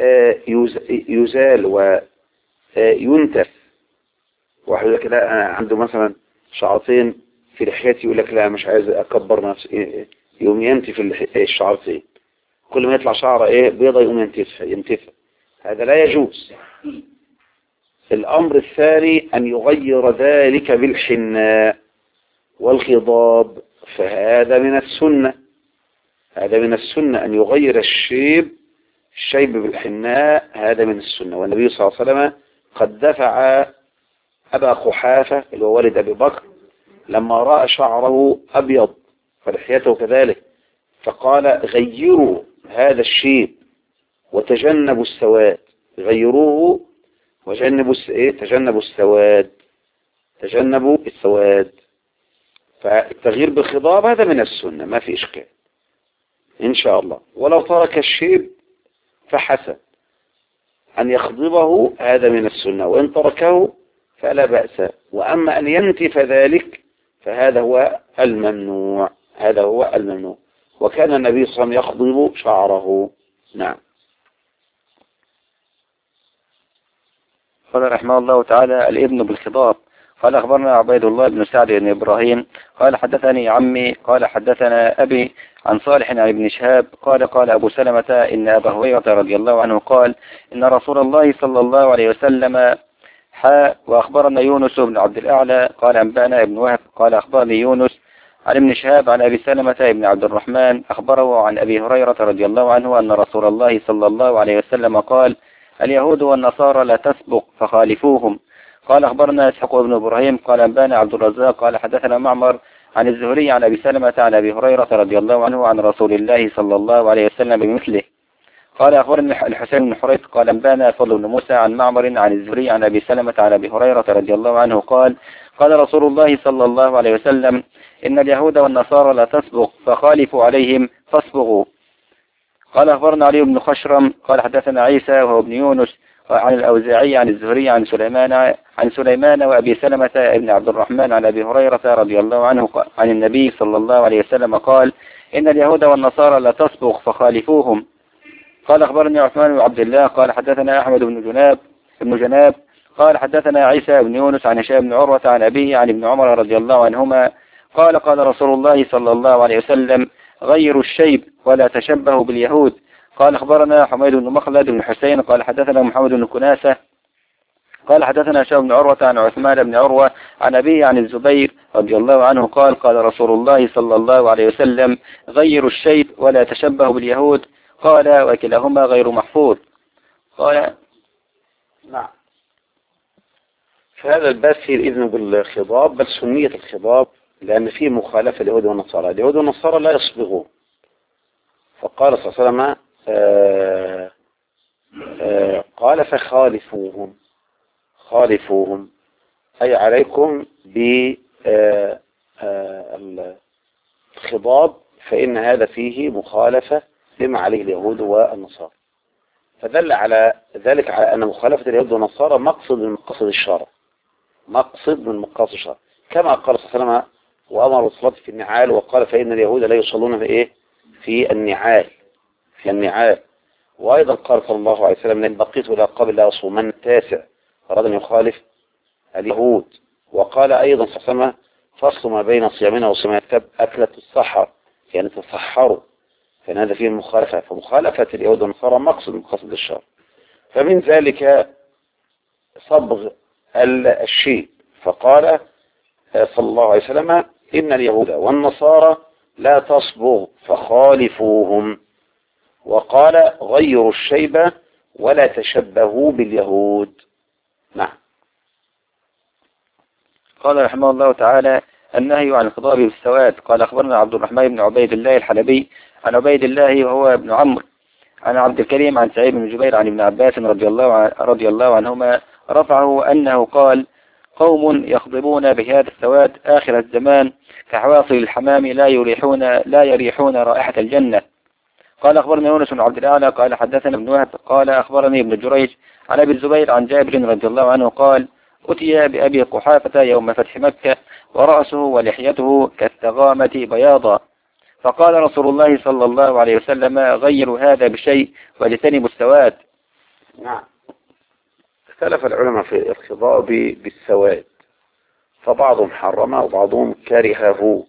A: يزال وينتف. واحد يقول لك لا أنا عنده مثلا شعرتين في لحيتي، يقول لك لا مش عايز أكبر نفسي، يقوم ينتف الشعرتين، كل ما يطلع شعره ايه بيضة يقوم ينتفها ينتفها. هذا لا يجوز. الأمر الثاني أن يغير ذلك بالحناء والخضاب، فهذا من السنة. هذا من السنة أن يغير الشيب الشيب بالحناء، هذا من السنة. والنبي صلى الله عليه وسلم قد دفع أبا قحافة اللي هو والد أبي بكر لما رأى شعره أبيض ولحيته كذلك، فقال غيروا هذا الشيب وتجنبوا السواد. غيروه وجنبوا ايه تجنبوا السواد تجنبوا السواد. فالتغيير بالخضاب هذا من السنة، ما في إشكال إن شاء الله. ولو ترك الشيب فحسن أن يخضبه، هذا من السنة، وإن تركه فلا بأس. وأما أن ينتف ذلك فهذا هو الممنوع، هذا هو الممنوع. وكان النبي صلى الله عليه وسلم يخضب شعره. نعم.
B: قال رحمه الله تعالى: الابن بالخضاب. قال أخبرنا عبيد الله بن سعد بن إبراهيم قال حدثني عمي قال حدثنا أبي عن صالح عن ابن شهاب قال قال أبو سلمة إن أبا هريرة رضي الله عنه قال إن رسول الله صلى الله عليه وسلم حاء. وأخبرنا يونس بن عبد الأعلى قال أنبأنا ابن وهب قال أخبرني يونس عن ابن شهاب عن أبي سلمة بن عبد الرحمن أخبره عن أبي هريرة رضي الله عنه أن رسول الله صلى الله عليه وسلم قال: اليهود والنصارى لا تسبق فخالفوهم. قال أخبرنا إسحاق بن إبراهيم قال أنبأنا عبد الرزاق قال حدثنا معمر عن الزهري عن أبي سلمة عن أبي هريرة رضي الله عنه عن رسول الله صلى الله عليه وسلم بمثله. قال أخبرنا الحسين بن حريث قال أنبأنا فضل بن موسى عن معمر عن الزهري عن أبي سلمة عن أبي هريرة رضي الله عنه قال: قال رسول الله صلى الله عليه وسلم: إن اليهود والنصارى لا تسبق فخالفوا عليهم فاصبغوا. قال أخبرنا علي بن خشرم قال حدثنا عيسى وهو ابن يونس عن الأوزاعي عن الزهري عن سليمان عن سليمان وأبي سلمة بن عبد الرحمن عن أبي هريرة رضي الله عنه عن النبي صلى الله عليه وسلم قال: إن اليهود والنصارى لا تسبق فخالفوهم. قال أخبرني عثمان بن عبد الله قال حدثنا أحمد بن جناب بن جناب قال حدثنا عيسى بن يونس عن هشام بن عروة عن أبيه عن ابن عمر رضي الله عنهما قال: قال رسول الله صلى الله عليه وسلم: غيروا الشيب ولا تشبهوا باليهود. قال أخبرنا حميد بن مخلد بن حسين قال حدثنا محمد بن كناسة قال حدثنا هشام بن عروة عن عثمان بن عروة عن أبيه عن الزبير رضي الله عنه قال: قال رسول الله صلى الله عليه وسلم: غيروا الشيب ولا تشبهوا باليهود. قال: وكلاهما غير محفوظ. قال:
A: نعم. فهذا الباب فيه الإذن بالخضاب، بل سنية الخضاب لأن فيه مخالفة اليهود والنصارى. اليهود والنصارى لا يصبغون، فقال صلى الله عليه وسلم آه آه قال: فخالفوهم. خالفوهم أي عليكم بالخضاب، فإن هذا فيه مخالفة لما عليه اليهود والنصارى. فدل على ذلك على أن مخالفة اليهود والنصارى مقصد من مقاصد الشرع، مقصد من مقاصد الشرع، كما قال صلى الله عليه وسلم: وأمر الصلاة في النعال، وقال: فإن اليهود لا يصلون في إيه في النعال في النعال. وأيضا قال صلى الله عليه وسلم: لن بقيت إلى قبل لا أصومن التاسع، أراد أن يخالف اليهود. وقال أيضا صلى الله عليه وسلم: فصل ما بين صيامنا وصيام أكلة السحر، يعني تسحروا، فإن هذا فيه المخالفة. فمخالفة اليهود والنصارى مقصد من مقاصد الشرع. فمن ذلك صبغ الشيء، فقال صلى الله عليه وسلم: إن اليهود والنصارى لا تصبغ فخالفوهم. وقال: غيروا الشيب ولا تشبهوا باليهود. نعم.
B: قال رحمه الله تعالى: النهي عن الخضاب بالسواد. قال أخبرنا عبد الرحمن بن عبيد الله الحلبي عن عبيد الله وهو ابن عمرو عن عبد الكريم عن سعيد بن جبير عن ابن عباس رضي الله عن رضي الله عنهما رفعه أنه قال: قوم يخضبون بهذا السواد آخر الزمان كحواصل الحمام لا يريحون لا يريحون رائحة الجنة. قال أخبرني يونس بن عبد الأعلى قال حدثنا ابن وهب قال أخبرني ابن جريج عن أبي الزبير عن جابر رضي الله عنه قال أتي بأبي قحافة يوم فتح مكة ورأسه ولحيته كالثغامة بياضا، فقال رسول الله صلى الله عليه وسلم غيروا هذا بشيء واجتنبوا السواد.
A: نعم. اختلف العلماء في الخضاب بالسواد، فبعضهم حرمه وبعضهم كرهه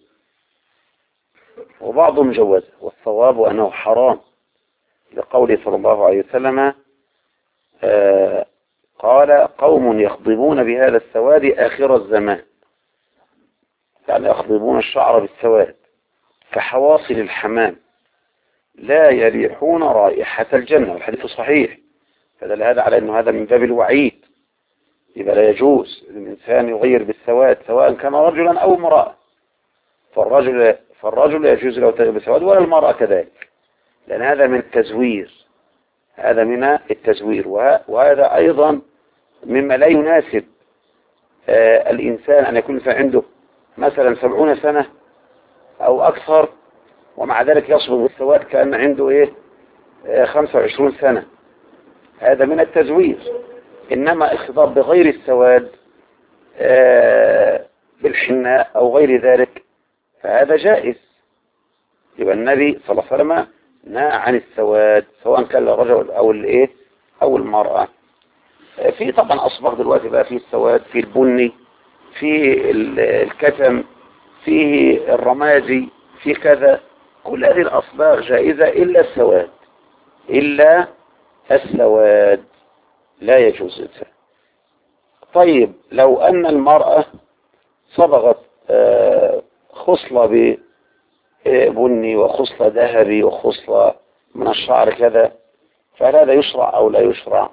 A: وبعضهم جوزه، والصواب أنه حرام لقوله صلى الله عليه وسلم آه قال قوم يخضبون بهذا السواد آخر الزمان، يعني يخضبون الشعر بالسواد كحواصل الحمام لا يريحون رائحة الجنة، والحديث صحيح، فدل هذا على أنه هذا من باب الوعيد، يبقى لا يجوز للإنسان يغير بالسواد سواء كان رجلا أو امرأة، فالرجل فالرجل يجوز له تغيير بالسواد ولا المرأة كذلك، لأن هذا من التزوير، هذا من التزوير، وهذا أيضا مما لا يناسب آه الإنسان أن يكون عنده مثلا سبعون سنة أو أكثر ومع ذلك يصبغ بالسواد كأن عنده إيه آه خمسة وعشرين سنة، هذا من التزوير. إنما الخضاب بغير السواد آه بالحناء أو غير ذلك فهذا جائز. يبقى النبي صلى الله عليه وسلم نهى عن السواد سواء كان الرجل أو الإيه أو المرأة. في طبعا أصبغ دلوقتي بقى فيه السواد، في البني، في الكتم، فيه الرمادي، في كذا، كل هذه الأصباغ جائزة إلا السواد، إلا السواد لا يجوز السواد. طيب لو أن المرأة صبغت خصلة بني وخصلة ذهبي وخصلة من الشعر كذا، فهل هذا يشرع أو لا يشرع؟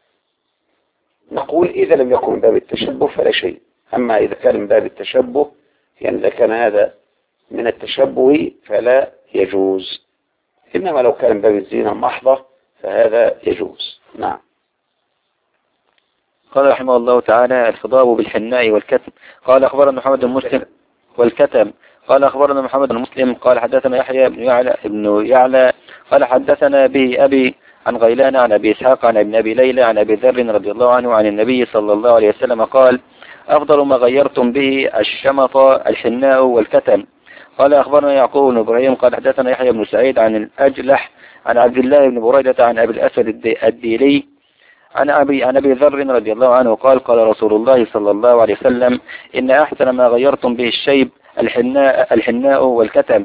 A: نقول إذا لم يكن من باب التشبه فلا شيء، أما إذا كان من باب التشبه يعني إذا كان هذا من التشبه فلا يجوز، إنما لو كان من باب الزينة المحضة فهذا يجوز. نعم.
B: قال رحمه الله تعالى الخضاب بالحناء والكتم. قال أخبرنا محمد المسلم والكتم قال أخبرنا محمد المسلم قال حدثنا يحيى بن يعلى ابن يعلى قال حدثنا به أبي عن غيلان عن أبي إسحاق عن ابن أبي ليلى عن أبي ذر رضي الله عنه عن النبي صلى الله عليه وسلم قال أفضل ما غيرتم به الشمط الحناء والكتم. قال أخبرنا يعقوب بن إبراهيم قال حدثنا يحيى بن سعيد عن الأجلح عن عبد الله بن بريدة عن أبي الأسود الديلي عن أبي عن أبي ذر رضي الله عنه قال قال رسول الله صلى الله عليه وسلم إن أحسن ما غيرتم به الشيب الحناء الحناء والكتم.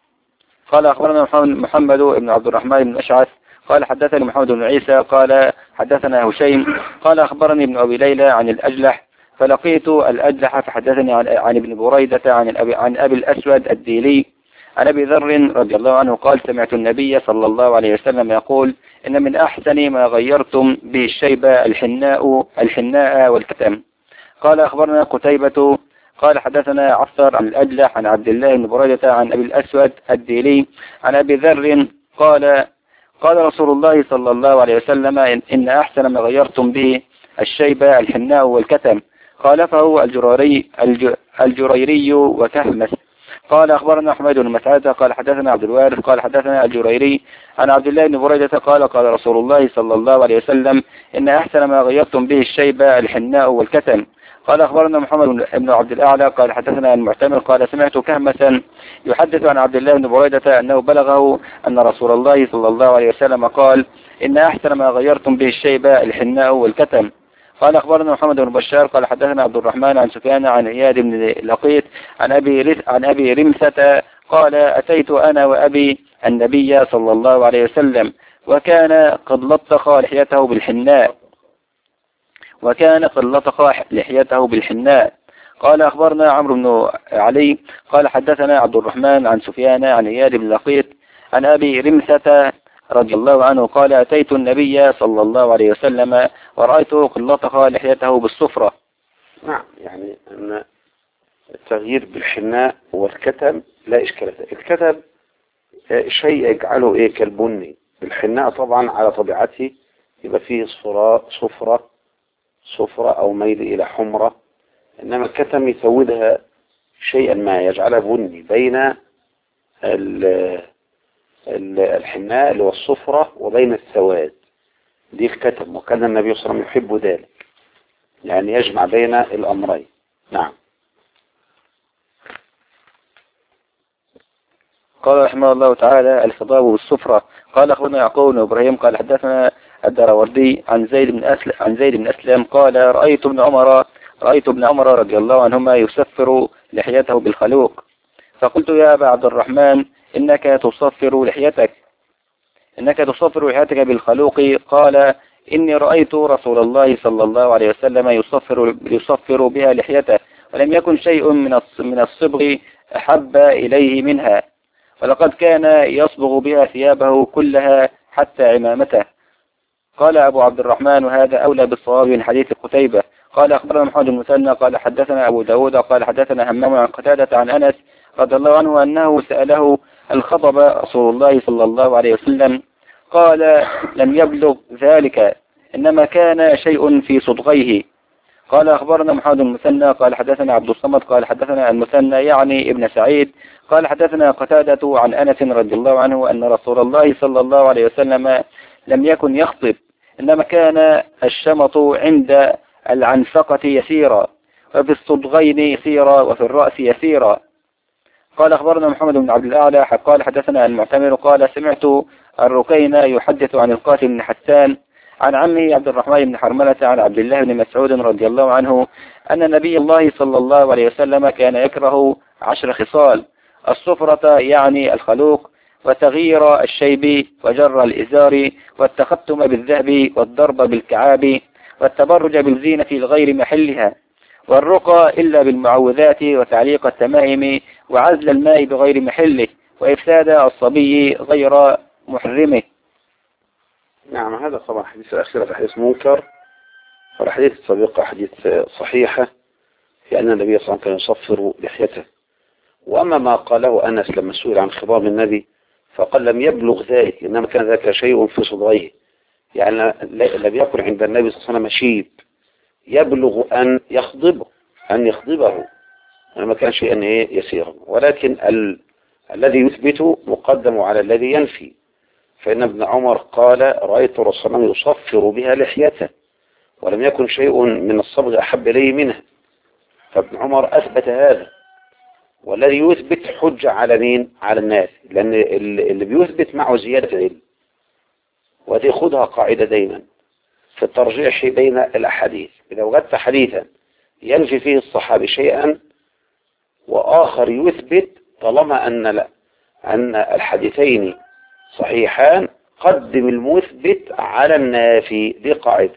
B: قال أخبرنا محمد بن عبد الرحمن بن أشعث قال حدثني محمد بن عيسى قال حدثنا هشيم قال أخبرني ابن أبي ليلى عن الأجلح فلقيت الأجلح فحدثني عن, عن ابن بريدة عن الأبي عن أبي الأسود الديلي عن أبي ذر رضي الله عنه قال سمعت النبي صلى الله عليه وسلم يقول إن من أحسن ما غيرتم به الشيب الحناء الحناء والكتم. قال أخبرنا قتيبة قال حدثنا عصر عن الأجلح عن عبد الله بن بريدة عن أبي الأسود الديلي عن أبي ذر قال قال رسول الله صلى الله عليه وسلم إن أحسن ما غيرتم به الشيب الحناء والكتم. خالفه الجريري الجريري وكهمس. قال أخبرنا أحمد بن مسعود قال حدثنا عبد الوارث قال حدثنا الجريري عن عبد الله بن بريدة قال قال رسول الله صلى الله عليه وسلم إن أحسن ما غيرتم به الشيب الحناء والكتم. قال أخبرنا محمد بن عبد الأعلى قال حدثنا المعتمر قال سمعت كهمسا يحدث عن عبد الله بن بريدة أنه بلغه أن رسول الله صلى الله عليه وسلم قال إن أحسن ما غيرتم به الشيب الحناء والكتم. قال أخبرنا محمد بن بشار قال حدثنا عبد الرحمن عن سفيان عن إياد بن لقيط عن أبي عن أبي رمثة قال أتيت أنا وأبي النبي صلى الله عليه وسلم وكان قد لطخ لحيته بالحناء وكان قد لطخ لحيته بالحناء. قال أخبرنا عمرو بن علي قال حدثنا عبد الرحمن عن سفيان عن إياد بن لقيط عن أبي رمثة رضي الله عنه قال أتيت النبي صلى الله عليه وسلم ورأيته قد لطخ لحيته بالصفرة.
A: نعم، يعني أن التغيير بالحناء والكتم لا إشكال فيه. الكتم شيء يجعله إيه كالبني، الحناء طبعا على طبيعته يبقى فيه صفرة صفرة صفرة أو ميل إلى حمرة، إنما الكتم يسودها شيئا ما يجعلها بني بين الحناء اللي هو الصفرة وبين السواد، دي الكتم، وكان النبي صلى الله عليه وسلم يحب ذلك، يعني يجمع بين الأمرين. نعم.
B: قال رحمه الله تعالى: الخضاب والصفرة. قال أخونا يعقوب بن إبراهيم قال حدثنا الدراوردي عن زيد بن أسلم عن زيد بن أسلم قال: رأيت ابن عمر رأيت ابن عمر رضي الله عنهما يصفر لحيته بالخلوق، فقلت: يا أبا عبد الرحمن، إنك تصفر لحيتك إنك تصفر لحيتك بالخلوق. قال: إني رأيت رسول الله صلى الله عليه وسلم يصفر يصفر بها لحيته، ولم يكن شيء من من الصبغ أحب إليه منها، ولقد كان يصبغ بها ثيابه كلها حتى عمامته. قال أبو عبد الرحمن: وهذا أولى بالصواب من حديث قتيبة. قال أخبرنا محمد بن المثنى قال حدثنا أبو داود قال حدثنا همام عن قتادة عن أنس رضي الله عنه أنه سأله: الخطب رسول الله صلى الله عليه وسلم؟ قال: لم يبلغ ذلك، إنما كان شيء في صدغيه. قال أخبرنا محمد بن المثنى قال حدثنا عبد الصمد قال حدثنا المثنى يعني ابن سعيد قال حدثنا قتادة عن أنس رضي الله عنه أن رسول الله صلى الله عليه وسلم لم يكن يخطب، إنما كان الشمط عند العنفقة يسيرا، وفي الصدغين يسيرا، وفي الرأس يسيرا. قال أخبرنا محمد بن عبد الأعلى قال حدثنا المعتمر قال سمعت الركين يحدث عن القاسم بن حسان عن عمه عبد الرحمن بن حرملة عن عبد الله بن مسعود رضي الله عنه أن نبي الله صلى الله عليه وسلم كان يكره عشر خصال: الصفرة يعني الخلوق، وتغيير الشيب، وجر الإزار، والتختم بالذهب، والضرب بالكعاب، والتبرج بالزينة لغير محلها، والرقى إلا بالمعوذات، وتعليق التمائم، وعزل الماء بغير محله، وإفساد الصبي غير محرمه.
A: نعم. هذا طبعا حديث الأخيرة حديث منكر، والحديث السابقة حديث صحيحة في أن النبي صلى الله عليه وسلم كان يصفر لحيته. وأما ما قاله أنس لما سئل عن خضاب النبي فقال: لم يبلغ ذلك، إنما كان ذاك شيء في صدغيه، يعني لم يكن عند النبي صلى الله عليه وسلم شيب يبلغ أن يخضبه أن يخضبه ما كان شيئا يسيرا، ولكن ال... الذي يثبت مقدم على الذي ينفي، فإن ابن عمر قال: رأيت رسول الله يصفر بها لحيته، ولم يكن شيء من الصبغ أحب إليه منها، فابن عمر أثبت هذا، والذي يثبت حجة على مين؟ على الناس، لأن اللي بيثبت معه زيادة علم، ودي خدها قاعدة دايما في الترجيح بين الأحاديث. إذا وجدت حديثا ينفي فيه الصحابي شيئا وآخر يثبت، طالما أن لا أن الحديثين صحيحان قدم المثبت على النافي، دي قاعدة.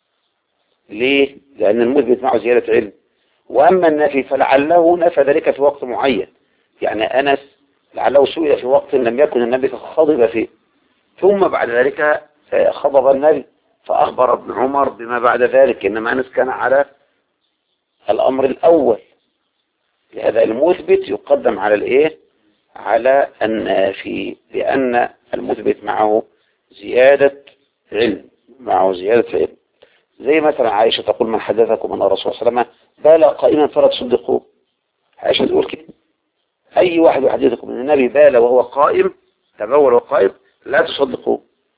A: ليه؟ لأن المثبت معه زيادة علم، وأما النافي فلعله نفى ذلك في وقت معين، يعني أنس لعله سئل في وقت لم يكن النبي خضب فيه، ثم بعد ذلك خضب النبي فأخبر ابن عمر بما بعد ذلك، إنما أنس كان على الأمر الأول، لهذا المثبت يقدم على الإيه؟ على النافي، لأن المثبت معه زيادة علم معه زيادة علم زي مثلا عائشة تقول: من حدثكم أن الرسول صلى الله عليه وسلم بال قائما فلا تصدقوه. عائشة تقول كده: أي واحد يحدثكم أن النبي بال وهو قائم، تبول وهو قائم، لا تصدقوه.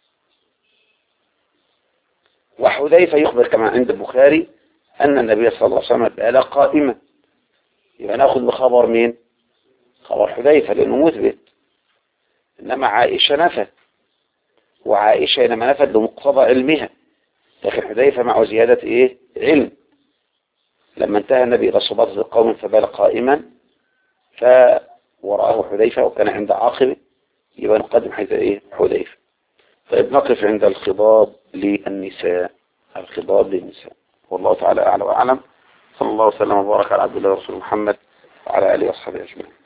A: وحذيفة يخبر كما عند البخاري أن النبي صلى الله عليه وسلم بال قائما، يبقى نأخذ بخبر مين؟ خبر حذيفة لأنه مثبت. إنما عائشة نفت، وعائشة إنما نفت لمقتضى علمها، لكن حذيفة معه زيادة إيه؟ علم. لما انتهى النبي إلى صباطة القوم فبال قائما فوراه حذيفة وكان عند عاقبه، يبقى نقدم حيث إيه؟ حذيفة. طيب نقف عند الخضاب للنساء. الخضاب للنساء والله تعالى أعلى وأعلم. صلى الله وسلم وبارك على عبد الله ورسوله محمد وعلى آله وصحبه أجمعين.